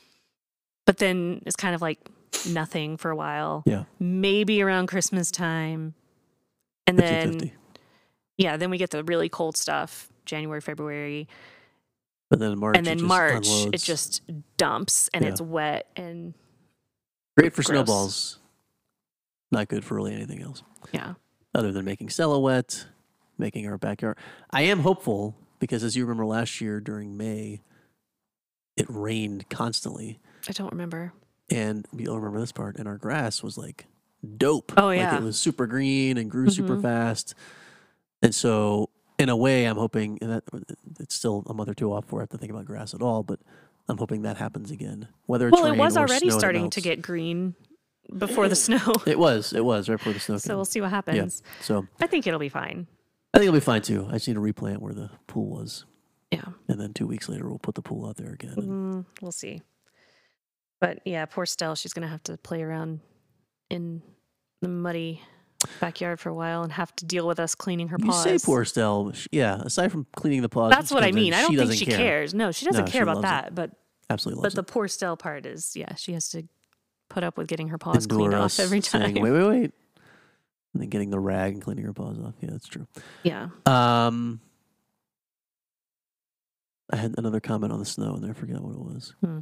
but then it's kind of like nothing for a while. Yeah. Maybe around Christmas time. And 50-50. then we get the really cold stuff, January, February. But then in March, And then it just March, unloads. it just dumps and Yeah. it's wet and Great for gross. snowballs. Not good for really anything else. yeah. Other than making Silhouette, making our backyard. I am hopeful because as you remember last year during May, it rained constantly. I don't remember. And you'll remember this part. And our grass was like dope. Oh, Like yeah. it was super green and grew super fast. And so in a way, I'm hoping, and that it's still a month or two off before I have to think about grass at all, but I'm hoping that happens again. Whether it's Well, it rain was or already snow that starting melts. to get green before the snow. It was right before the snow So came. we'll see what Yeah. happens. So I think it'll be fine. I think it'll be fine too. I just need to replant where the pool was. Yeah. And then 2 weeks later, we'll put the pool out there again. And We'll see. But yeah, poor Stell, she's going to have to play around in the muddy backyard for a while and have to deal with us cleaning her you paws. say poor Stell. Yeah, aside from cleaning the paws. That's which what I comes in, mean. I don't think doesn't she care. cares. No, she doesn't No, care she about loves that. it. But Absolutely but loves the it. poor Stell part is, yeah, she has to put up with getting her paws Endure cleaned us off every time. saying, wait. And then getting the rag and cleaning her paws off. Yeah, that's true. Yeah. I had another comment on the snow and I forgot what it was. Hmm.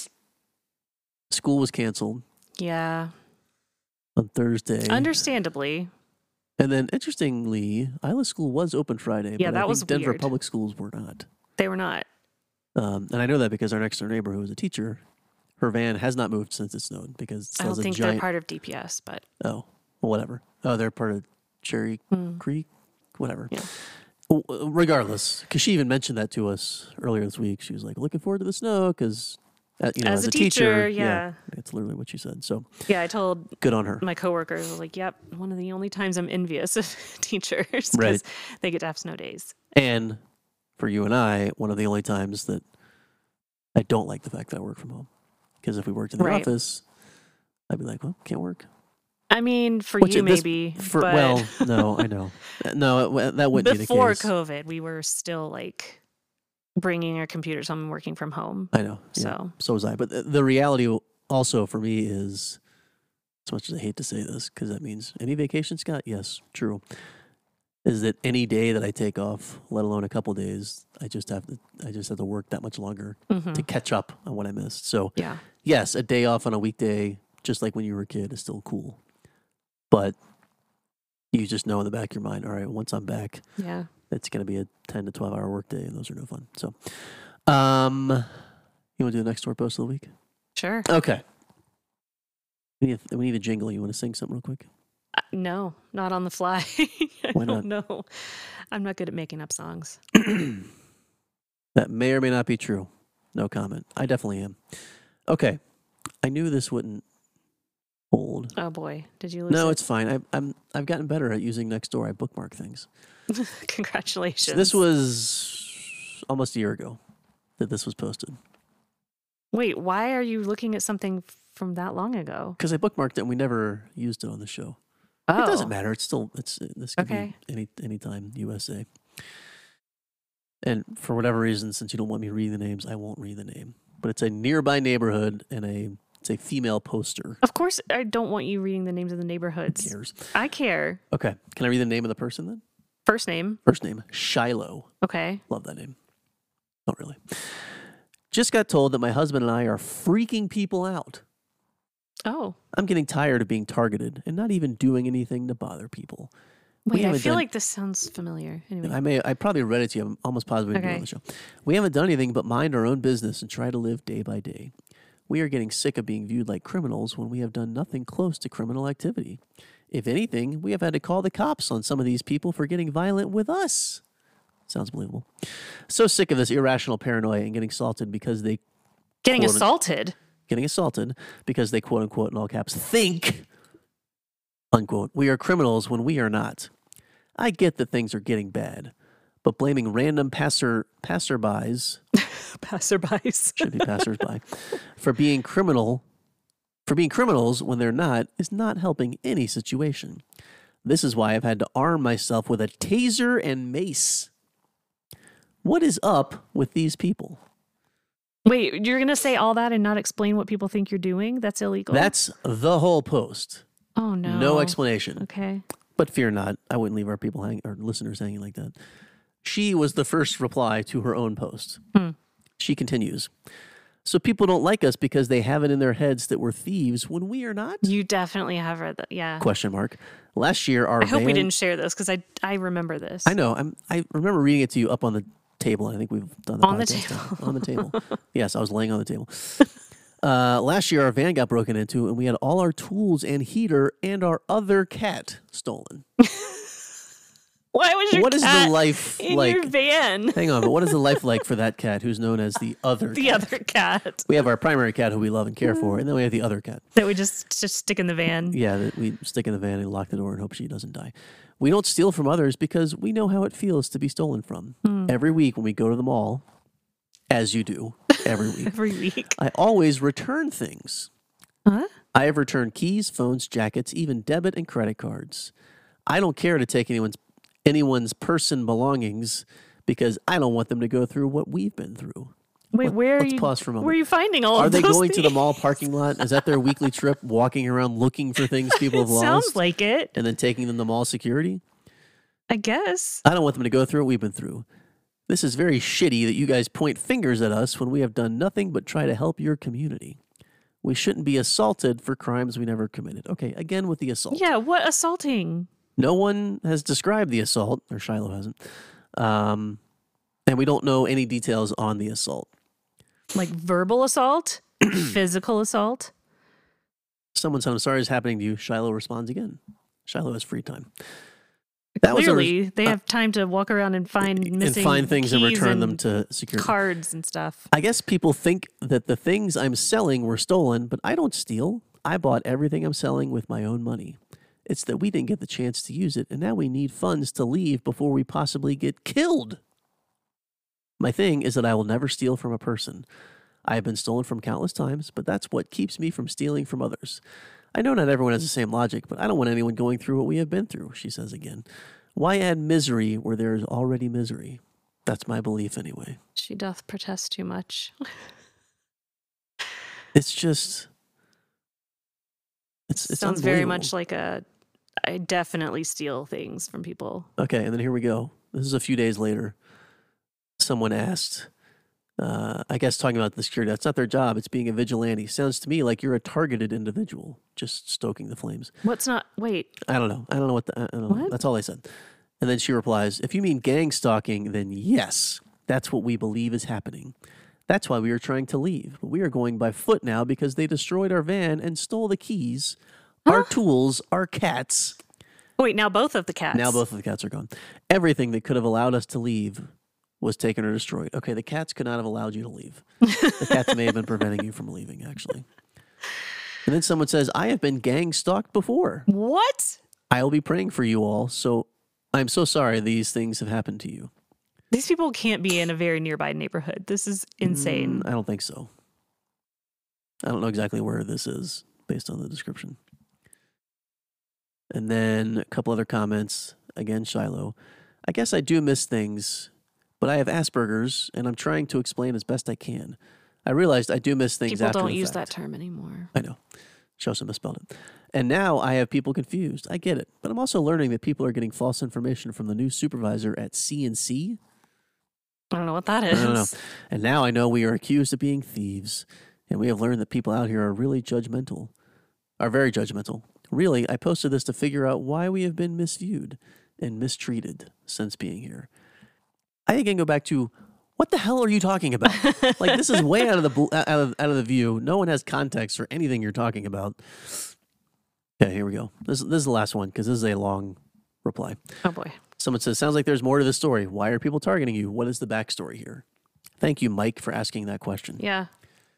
School was canceled Yeah. on Thursday. Understandably. And then, interestingly, Isla School was open Friday. Yeah, but that I think was Denver weird. public schools were not. They were not. And I know that because our next door neighbor, who was a teacher, her van has not moved since it snowed because it I still don't has a think giant. they're part of DPS, but Oh, well, whatever. Oh, they're part of Cherry Creek, whatever. Yeah. Regardless, because she even mentioned that to us earlier this week. She was like, "Looking forward to the snow," because as As a a teacher, teacher, yeah. that's literally what she said. So yeah, I told good on her. my coworkers, I was like, yep, one of the only times I'm envious of teachers because Right. they get to have snow days. And for you and I, one of the only times that I don't like the fact that I work from home. Because if we worked in the Right. office, I'd be like, well, can't work. I mean, for Which you at this- maybe, For, but well, no, I know. No, that wouldn't be the before case. COVID, we were still like bringing our computers home and working from home. I know. Yeah, So. so was I. But the reality also for me is, as much as I hate to say this, because that means any vacation, Scott? Yes, true. Is that any day that I take off, let alone a couple days, I just have to work that much longer to catch up on what I missed. So Yeah. yes, a day off on a weekday, just like when you were a kid, is still cool. But you just know in the back of your mind, all right, once I'm back, Yeah. it's going to be a 10 to 12 hour workday, and those are no fun. So, you want to do the next store post of the week? Sure. Okay. We need a jingle. You want to sing something real quick? No, not on the fly. I Why don't know. I'm not good at making up songs. That may or may not be true. No comment. I definitely am. Okay. I knew this wouldn't hold. Oh boy, did you lose No, it? it's fine. I've gotten better at using Nextdoor. I bookmark things. Congratulations. So this was almost a year ago that this was posted. Wait, why are you looking at something from that long ago? Because I bookmarked it and we never used it on the show. Oh, It doesn't matter. It's this could Okay. be any time USA. And for whatever reason, since you don't want me reading the names, I won't read the name. But it's a nearby neighborhood and it's a female poster. Of course, I don't want you reading the names of the Who neighborhoods. cares? I care. Okay. Can I read the name of the person then? First name. First name, Shiloh. Okay. Love that name. Not really. Just got told that my husband and I are freaking people out. Oh. I'm getting tired of being targeted and not even doing anything to bother people. We Wait, I haven't feel done- like this sounds familiar. Anyway. I probably read it to you. I'm almost positive we did Okay. on the show. We haven't done anything but mind our own business and try to live day by day. We are getting sick of being viewed like criminals when we have done nothing close to criminal activity. If anything, we have had to call the cops on some of these people for getting violent with us. Sounds believable. So sick of this irrational paranoia and getting assaulted because they Getting quote- assaulted? getting assaulted because they quote unquote in all caps think unquote we are criminals when we are not. I get that things are getting bad, but blaming random passerbys Passerbys. should be passersby for being criminals when they're not is not helping any situation. This is why I've had to arm myself with a taser and mace. What is up with these people? Wait, you're going to say all that and not explain what people think you're doing? That's illegal? That's the whole post. Oh, no. No explanation. Okay. But fear not, I wouldn't leave our people hanging, our listeners hanging like that. She was the first reply to her own post. She continues. So people don't like us because they have it in their heads that we're thieves when we are not? You definitely have read that. Yeah. Question mark. Last year, our I hope we van- didn't share this because I remember this. I know. I remember reading it to you up on the table. I think we've done the On the podcast on the table. Yes, I was laying on the table. Last year, our van got broken into, and we had all our tools and heater and our other cat stolen. Why was your What is cat the life in like? your van? Hang on, but what is the life like for that cat who's known as the other The cat? other cat We have our primary cat who we love and care for, and then we have the other cat. that we just stick in the van. Yeah, that we stick in the van and lock the door and hope she doesn't die. We don't steal from others because we know how it feels to be stolen from. Every week when we go to the mall, as you do every week, Every week. I always return things. Huh? I have returned keys, phones, jackets, even debit and credit cards. I don't care to take anyone's person belongings because I don't want them to go through what we've been through. Wait, where are let's you? pause for a moment. Where are you finding all Are of they those going to the things? mall parking lot? Is that their weekly trip, walking around looking for things people have It lost sounds like it. and then taking them to mall security? I guess. I don't want them to go through what we've been through. This is very shitty that you guys point fingers at us when we have done nothing but try to help your community. We shouldn't be assaulted for crimes we never committed. Okay, again with the assault. Yeah. What assaulting? No one has described the assault, or Shiloh hasn't. And we don't know any details on the assault. Like verbal assault, physical assault. Someone said, I'm sorry it's happening to you. Shiloh responds again. Shiloh has free time. That was a Clearly, they have time to walk around and find and missing find things and keys return them to security. cards and stuff. I guess people think that the things I'm selling were stolen, but I don't steal. I bought everything I'm selling with my own money. It's that we didn't get the chance to use it, and now we need funds to leave before we possibly get killed. My thing is that I will never steal from a person. I have been stolen from countless times, but that's what keeps me from stealing from others. I know not everyone has the same logic, but I don't want anyone going through what we have been through, she says again. Why add misery where there is already misery? That's my belief anyway. She doth protest too much. It's just... It's Sounds very unbelievable. much like I definitely steal things from people. Okay, and then here we go. This is a few days later. Someone asked, I guess talking about the security, that's not their job. It's being a vigilante. Sounds to me like you're a targeted individual, just stoking the flames. What's not? Wait. I don't know. I don't know what I don't know. What? That's all I said. And then she replies, if you mean gang stalking, then yes, that's what we believe is happening. That's why we are trying to leave. But we are going by foot now because they destroyed our van and stole the keys, our tools, our cats. Wait. Now both of the cats. Now both of the cats are gone. Everything that could have allowed us to leave was taken or destroyed. Okay, the cats could not have allowed you to leave. The cats may have been preventing you from leaving, actually. And then someone says, I have been gang stalked before. What? I will be praying for you all, so I'm so sorry these things have happened to you. These people can't be in a very nearby neighborhood. This is insane. I don't think so. I don't know exactly where this is based on the description. And then a couple other comments. Again, Shiloh. I guess I do miss things but I have Asperger's, and I'm trying to explain as best I can. I realized I do miss things People after don't the use fact. that term anymore. I know. She also misspelled it. And now I have people confused. I get it. But I'm also learning that people are getting false information from the new supervisor at CNC. I don't know what that I don't know. is. And now I know we are accused of being thieves. And we have learned that people out here are really judgmental. Are very judgmental. Really, I posted this to figure out why we have been misviewed and mistreated since being here. I again go back to, what the hell are you talking about? Like, this is way out of the view. No one has context for anything you're talking about. Okay, here we go. This is the last one because this is a long reply. Oh boy. Someone says, sounds like there's more to this story. Why are people targeting you? What is the backstory here? Thank you, Mike, for asking that question. Yeah.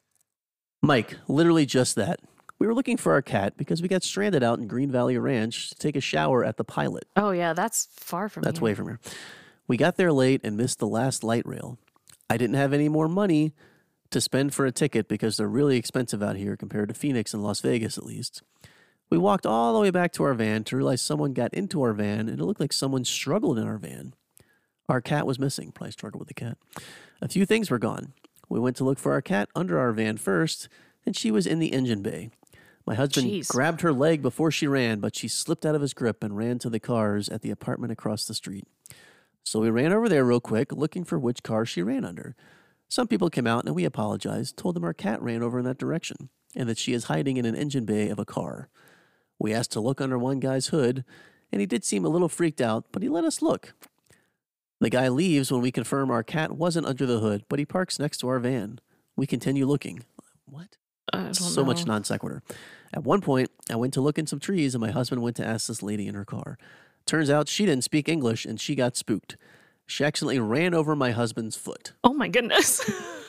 Mike, literally just that. We were looking for our cat because we got stranded out in Green Valley Ranch to take a shower at the Pilot. Oh yeah, that's far from That's here. way from here. We got there late and missed the last light rail. I didn't have any more money to spend for a ticket because they're really expensive out here compared to Phoenix and Las Vegas, at least. We walked all the way back to our van to realize someone got into our van and it looked like someone struggled in our van. Our cat was missing. Probably struggled with the cat. A few things were gone. We went to look for our cat under our van first, and she was in the engine bay. My husband Jeez. grabbed her leg before she ran, but she slipped out of his grip and ran to the cars at the apartment across the street. So we ran over there real quick, looking for which car she ran under. Some people came out and we apologized, told them our cat ran over in that direction, and that she is hiding in an engine bay of a car. We asked to look under one guy's hood, and he did seem a little freaked out, but he let us look. The guy leaves when we confirm our cat wasn't under the hood, but he parks next to our van. We continue looking. What? I don't So much know. non sequitur. At one point, I went to look in some trees, and my husband went to ask this lady in her car. Turns out she didn't speak English, and she got spooked. She accidentally ran over my husband's foot. Oh my goodness.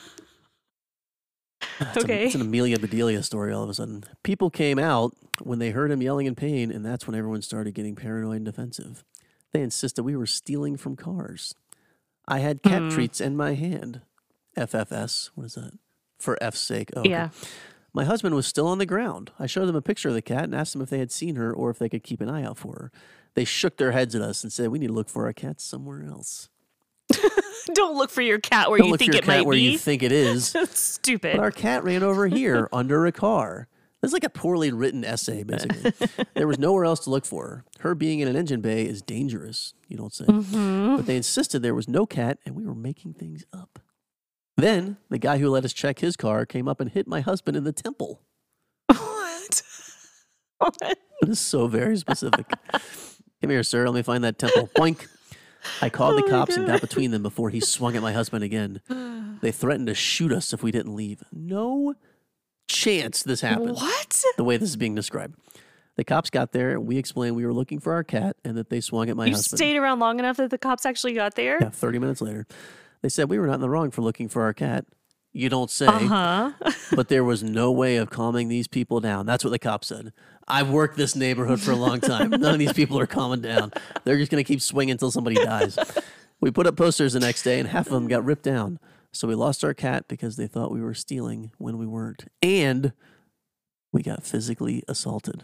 Okay. It's an Amelia Bedelia story all of a sudden. People came out when they heard him yelling in pain, and that's when everyone started getting paranoid and defensive. They insisted we were stealing from cars. I had cat treats in my hand. FFS. What is that? For F's sake. Oh, okay. Yeah. My husband was still on the ground. I showed them a picture of the cat and asked them if they had seen her or if they could keep an eye out for her. They shook their heads at us and said, we need to look for our cat somewhere else. Don't look for your cat where Don't you look think for your it cat might where be. you think it is. Stupid. But our cat ran over here under a car. This is like a poorly written essay, basically. There was nowhere else to look for her. Her being in an engine bay is dangerous, you don't say. But they insisted there was no cat, and we were making things up. Then, the guy who let us check his car came up and hit my husband in the temple. What? What? This is so very specific. Come here, sir. Let me find that temple. Boink. I called the cops and got between them before he swung at my husband again. They threatened to shoot us if we didn't leave. No chance this happened. What? The way this is being described. The cops got there. We explained we were looking for our cat and that they swung at my You husband. stayed around long enough that the cops actually got there? Yeah, 30 minutes later. They said we were not in the wrong for looking for our cat. You don't say. Uh-huh. But there was no way of calming these people down. That's what the cop said. I've worked this neighborhood for a long time. None of these people are calming down. They're just going to keep swinging until somebody dies. We put up posters the next day, and half of them got ripped down. So we lost our cat because they thought we were stealing when we weren't. And we got physically assaulted.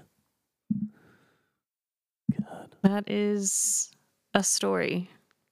God. That is a story.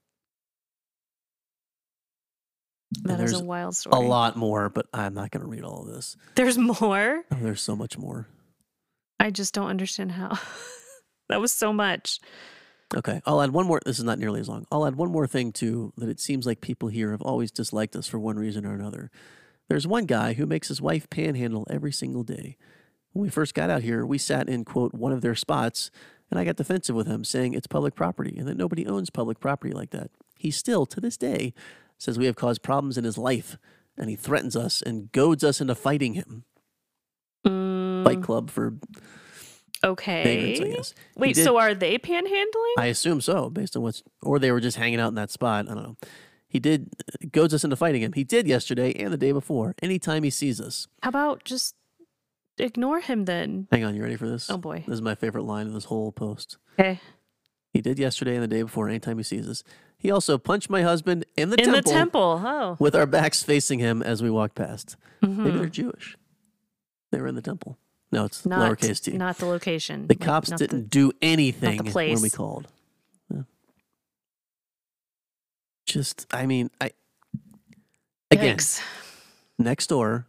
That is there's a wild story. A lot more, but I'm not going to read all of this. There's more? Oh, there's so much more. I just don't understand how. That was so much. Okay, I'll add one more. This is not nearly as long. I'll add one more thing, too, that it seems like people here have always disliked us for one reason or another. There's one guy who makes his wife panhandle every single day. When we first got out here, we sat in, quote, one of their spots, and I got defensive with him, saying it's public property and that nobody owns public property like that. He still, to this day, says we have caused problems in his life, and he threatens us and goads us into fighting him. Fight Club for Okay. vagrants, I guess. He Wait, did- so are they panhandling? I assume so, based on what's, or they were just hanging out in that spot. I don't know. He did goads us into fighting him. He did yesterday and the day before. Anytime he sees us. How about just ignore him then? Hang on, you ready for this? Oh boy. This is my favorite line of this whole post. Okay. He did yesterday and the day before. Anytime he sees us. He also punched my husband in the In temple. the temple. Oh. With our backs facing him as we walked past. Mhm. Maybe they're Jewish. They were in the temple. No, it's Not, lowercase t. not the location. The Like, cops not didn't do anything when place. we called. Yeah. just, I mean, again, Yikes. next door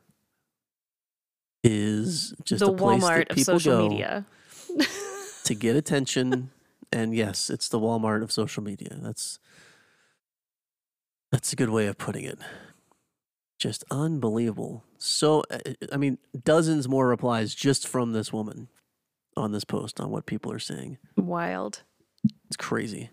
is just The a place Walmart that of people social go media. to get attention. And yes, it's the Walmart of social media. That's a good way of putting it. Just unbelievable. So, I mean, dozens more replies just from this woman on this post on what people are saying. Wild. It's crazy.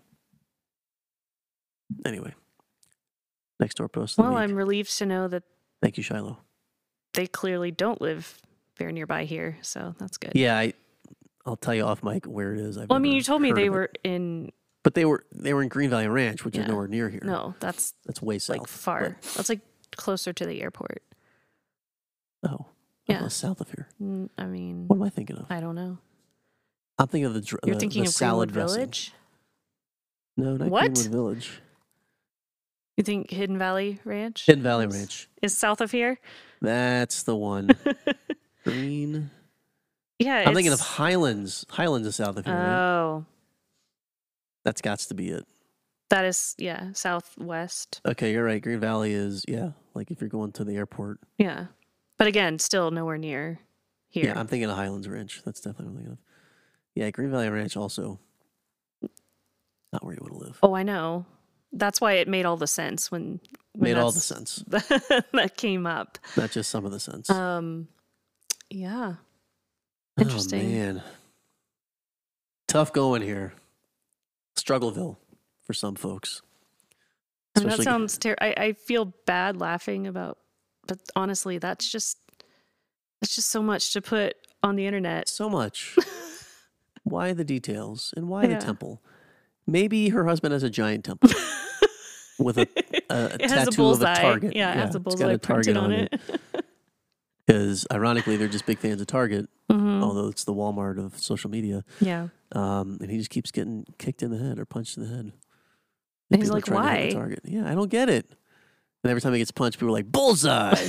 Anyway, next door post. Of the Well, week. I'm relieved to know that Thank you, Shiloh. they clearly don't live very nearby here, so that's good. Yeah, I'll tell you off mic where it is. Well, I mean, you told me they were in. But they were in Green Valley Ranch, which is Yeah. nowhere near here. No, that's way south. like far. That's like closer to the airport. Oh, Yeah. south of here. I mean, What am I thinking of? I don't know. I'm thinking of the You're thinking the of salad Greenwood dressing. Village? No, not What? Greenwood Village. You think Hidden Valley Ranch? Hidden Valley Ranch. Is south of here? That's the one. Green. Yeah. I'm thinking of Highlands. Highlands is south of here. Right? Oh, That's got to be it. that is, yeah, southwest. Okay, you're right. Green Valley is, like if you're going to the airport. Yeah. But again, still nowhere near here. Yeah, I'm thinking of Highlands Ranch. That's definitely what I'm thinking of. Yeah, Green Valley Ranch also not where you want to live. Oh, I know. That's why it made all the sense when Made all the that's- sense. that came up. Not just some of the sense. Yeah. Interesting. Oh, man. Tough going here. Struggleville for some folks. I mean, that Especially- sounds terrible. I feel bad laughing about, but honestly, that's just so much to put on the internet. So much. Why the details and why Yeah. the temple? Maybe her husband has a giant temple with a It has a tattoo of a bullseye. target. Yeah, it has a it's got bullseye printed on it. Because ironically, they're just big fans of Target, Mhm. although it's the Walmart of social media. Yeah. And he just keeps getting kicked in the head or punched in the head. And he's People are like, trying to hit the why? Target. Yeah, I don't get it. And every time he gets punched, people are like, bullseye.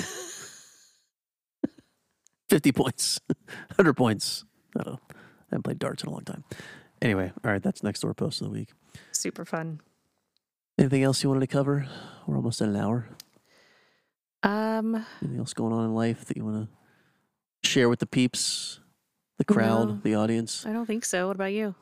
50 points, 100 points. I don't know. I haven't played darts in a long time. Anyway, all right, that's next door post of the week. Super fun. Anything else you wanted to cover? We're almost at an hour. Um, Anything else going on in life that you want to share with the peeps, the crowd, No. the audience? I don't think so. What about you?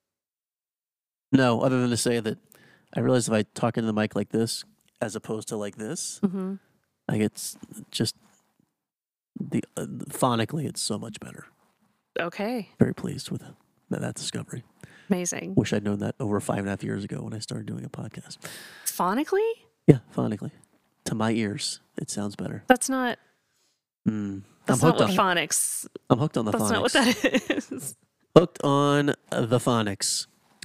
No, other than to say that I realize if I talk into the mic like this, as opposed to like this, Mm-hmm. I get just phonically, it's so much better. Okay. Very pleased with that discovery. Amazing. Wish I'd known that over 5.5 years ago when I started doing a podcast. Phonically? Yeah, phonically. To my ears, it sounds better. That's not. I'm That's hooked not what on it. phonics. I'm hooked on the That's phonics. not what that is. Hooked on the phonics.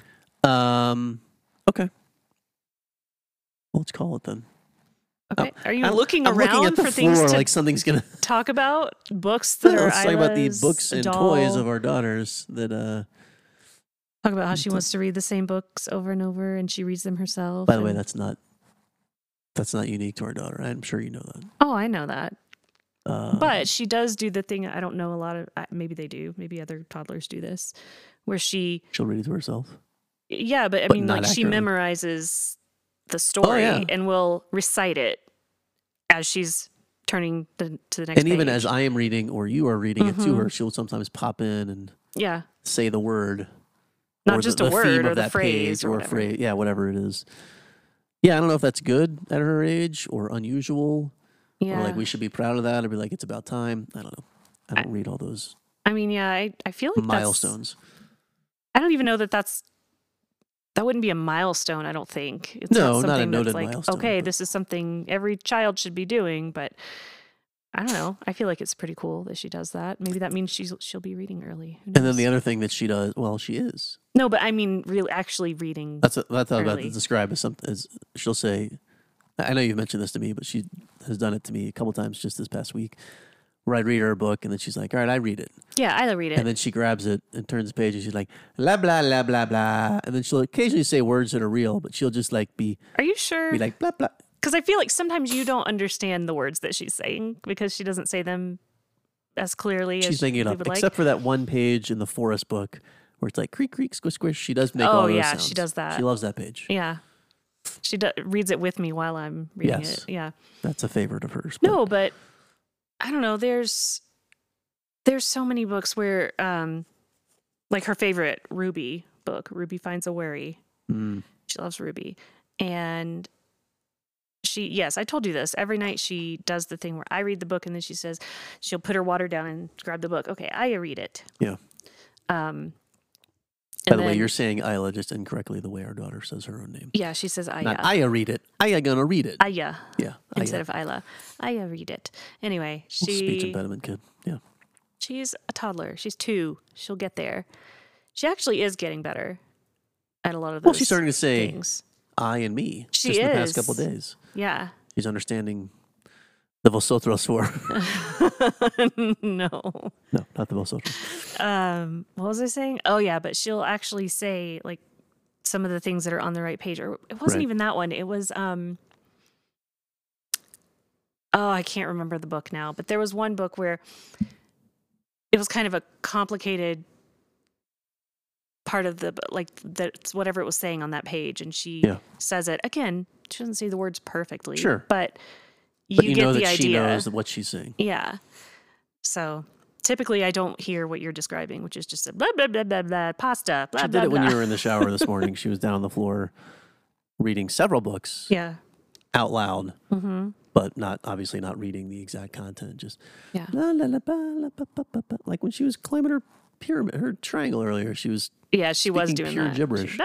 Okay. Well, let's call it then. Okay. Are you I'm looking I'm around looking at the for things floor to like something's gonna. talk about? Books that are Let's talk about the Isla's books and doll? toys of our daughters that. Talk about how she wants to read the same books over and over, and she reads them herself. By the way, and- that's not unique to our daughter. I'm sure you know that. Oh, I know that. Uh, But she does do the thing. I don't know a lot of. Maybe they do. Maybe other toddlers do this, where she. she'll read it to herself. Yeah, but I But mean, not like she accurately. memorizes the story yeah. and will recite it as she's turning to the next. And even page. as I am reading or you are reading it to Mhm. her, she'll sometimes pop in and yeah, say the word. not or just the a word theme or of the that phrase page or or a whatever. phrase. Yeah, whatever it is. Yeah, I don't know if that's good at her age or unusual. Yeah, Or like we should be proud of that or be like, it's about time. I don't know. I don't read all those I mean, yeah, I feel like milestones. I don't even know that wouldn't be a milestone. I don't think it's No, not not a something noted that's like milestone, okay, but- this is something every child should be doing. But I don't know. I feel like it's pretty cool that she does that. Maybe that means she'll be reading early. Who And then knows? the other thing that she does, well, she is. no, but I mean, really, actually reading. That's what I was about to Early. describe as something. As she'll say, I know you've mentioned this to me, but she has done it to me a couple times just this past week, where I'd read her a book and then she's like, "All right, I read it," Yeah, I read it. and then she grabs it and turns the page and she's like, "Blah blah blah blah blah," and then she'll occasionally say words that are real, but she'll just like be Are you sure? like blah blah. Because I feel like sometimes you don't understand the words that she's saying because she doesn't say them as clearly as She's making it we up, would like. except for that one page in the Forest book where it's like creak creak squish squish. She does make Oh, all those yeah, sounds. she does that. She loves that page. Yeah. She reads it with me while I'm reading Yes. it. Yeah. That's a favorite of hers. but- No, but I don't know. There's so many books where, like her favorite Ruby book, Ruby Finds a Worry. Mm. She loves Ruby. And yes, I told you this. Every night she does the thing where I read the book and then she says she'll put her water down and grab the book. Okay, I read it. Yeah. And By the way, then- you're saying Isla just incorrectly the way our daughter says her own name. Yeah, she says Aya. Not Aya read it. Aya gonna read it. Aya. Yeah. Instead Aya. of Isla. Aya read it. Anyway, Speech impediment kid. Yeah. she's a toddler. She's 2. She'll get there. She actually is getting better at a lot of those Well, she's starting to say things. I and me She just in the past is. couple of days. Yeah. She's understanding the vosotros for. No. No, not the vosotros. What was I saying? Oh yeah, but she'll actually say like some of the things that are on the right page. Or it wasn't Right. even that one. It was oh, I can't remember the book now, but there was one book where it was kind of a complicated part of the like that's whatever it was saying on that page, and she Yeah. says it again. She doesn't say the words perfectly, Sure. but But you you get know the that idea. she knows what she's saying. Yeah. So typically I don't hear what you're describing, which is just a blah, blah, blah, blah, blah, pasta, blah, She blah, did it when blah. you were in the shower this morning. She was down on the floor reading several books Yeah. out loud, Mm-hmm. but not obviously not reading the exact content. Just Yeah. la la la ba la ba ba ba ba. Like when she was climbing her pyramid, her triangle earlier. She was Yeah, she was Speaking doing pure that. gibberish.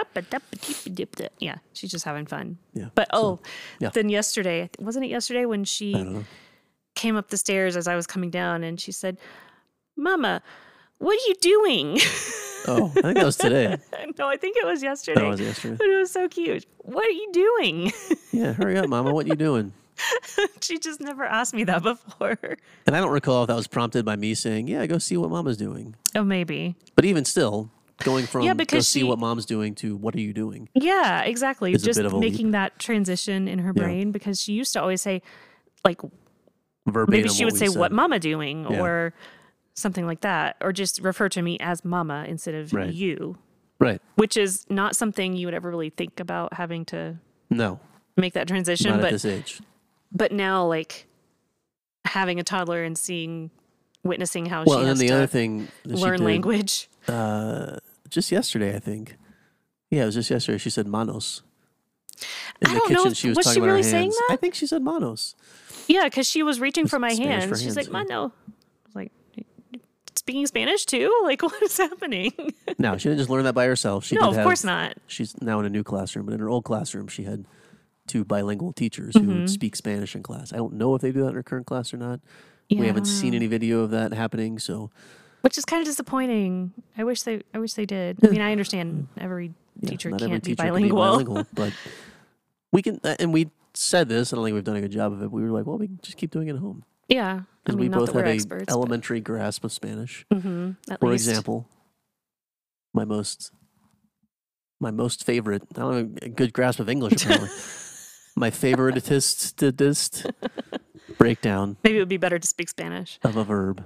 Yeah, she's just having fun. yeah. But yeah. then yesterday, wasn't it yesterday when I she don't know. came up the stairs as I was coming down and she said, "Mama, what are you doing?" Oh, I think that was today. No, I think it was yesterday. That was yesterday. But it was so cute. What are you doing? Yeah, hurry up, Mama. What you doing? She just never asked me that before. And I don't recall if that was prompted by me saying, "Yeah, go see what Mama's doing." Oh, maybe. But even still, going from Yeah, go because see she- what Mom's doing to what are you doing? Yeah, exactly. Is a Just bit of a leap. making that transition in her Yeah. brain because she used to always say, like, Verbatim. maybe she would we say, said. "What Mama doing?" Yeah. or something like that, or just refer to me as Mama instead of Right. you, Right. which is not something you would ever really think about having to No, make that transition. not at But this age. now, like having a toddler and witnessing how Well, she and then has the to other thing that she learn did, language. just yesterday, I think. Yeah, it was just yesterday. She said manos. In I the don't know kitchen, if- she was was talking she about her really saying hands. that? I think she said manos. Yeah, because she was reaching for my Spanish hands. for She's hands, like, yeah. "Mano," I was like, speaking Spanish too? Like, what is happening? No, she didn't just learn that by herself. She No, did of have- course not. She's now in a new classroom, but in her old classroom, she had 2 bilingual teachers who Mm-hmm. would speak Spanish in class. I don't know if they do that in her current class or not. Yeah, We I haven't don't seen know. any video of that happening, so Which is kind of disappointing. I wish they did. I mean, I understand every yeah, teacher not can't every be teacher can bilingual. but we can. And we said this. I don't think we've done a good job of it. We were like, well, we can just keep doing it at home Yeah, I because mean, we not both that we're have a experts. but- elementary grasp of Spanish. Mhm, at For least. example, my most favorite. I don't have a good grasp of English apparently. My favoritist breakdown Maybe it would be better to speak Spanish. of a verb.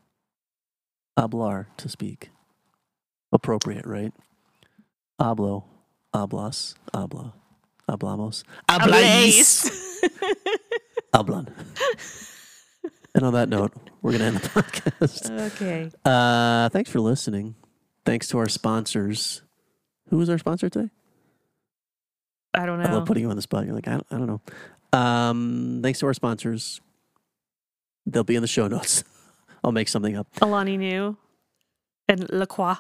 Hablar, to speak. Appropriate, right? Hablo, hablas, habla, hablamos, habláis, hablan. And on that note, we're going to end the podcast. Okay. Thanks for listening. Thanks to our sponsors. Who was our sponsor today? I don't I love know. putting you on the spot. You're like, I don't know. Thanks to our sponsors. They'll be in the show notes. I'll make something up. Alani Nu and La Croix.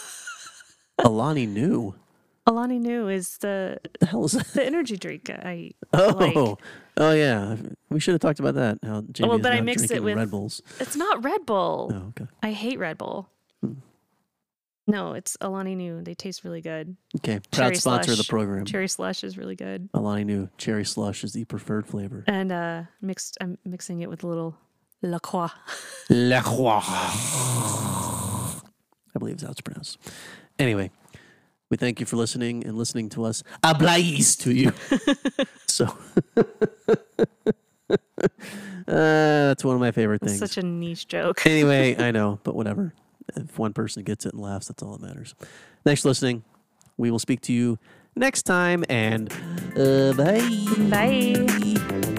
Alani knew. Alani Nu is the hell is that? the energy drink. I Oh, like. oh yeah. We should have talked about that. How Jamie is but I now mixed it drinking with- Red Bulls. It's not Red Bull. Oh, okay. I hate Red Bull. Hmm. No, it's Alani Nu. They taste really good. Okay. Proud Cherry sponsor of the slush. program. Cherry slush is really good. Alani knew cherry slush is the preferred flavor. And I'm mixing it with a little La Croix. La Croix. I believe that's how it's pronounced. Anyway, we thank you for listening and listening to us. Habláis to you. So that's one of my favorite It's things. such a niche joke. Anyway, I know, but whatever. If one person gets it and laughs, that's all that matters. Thanks for listening. We will speak to you next time, and bye. Bye.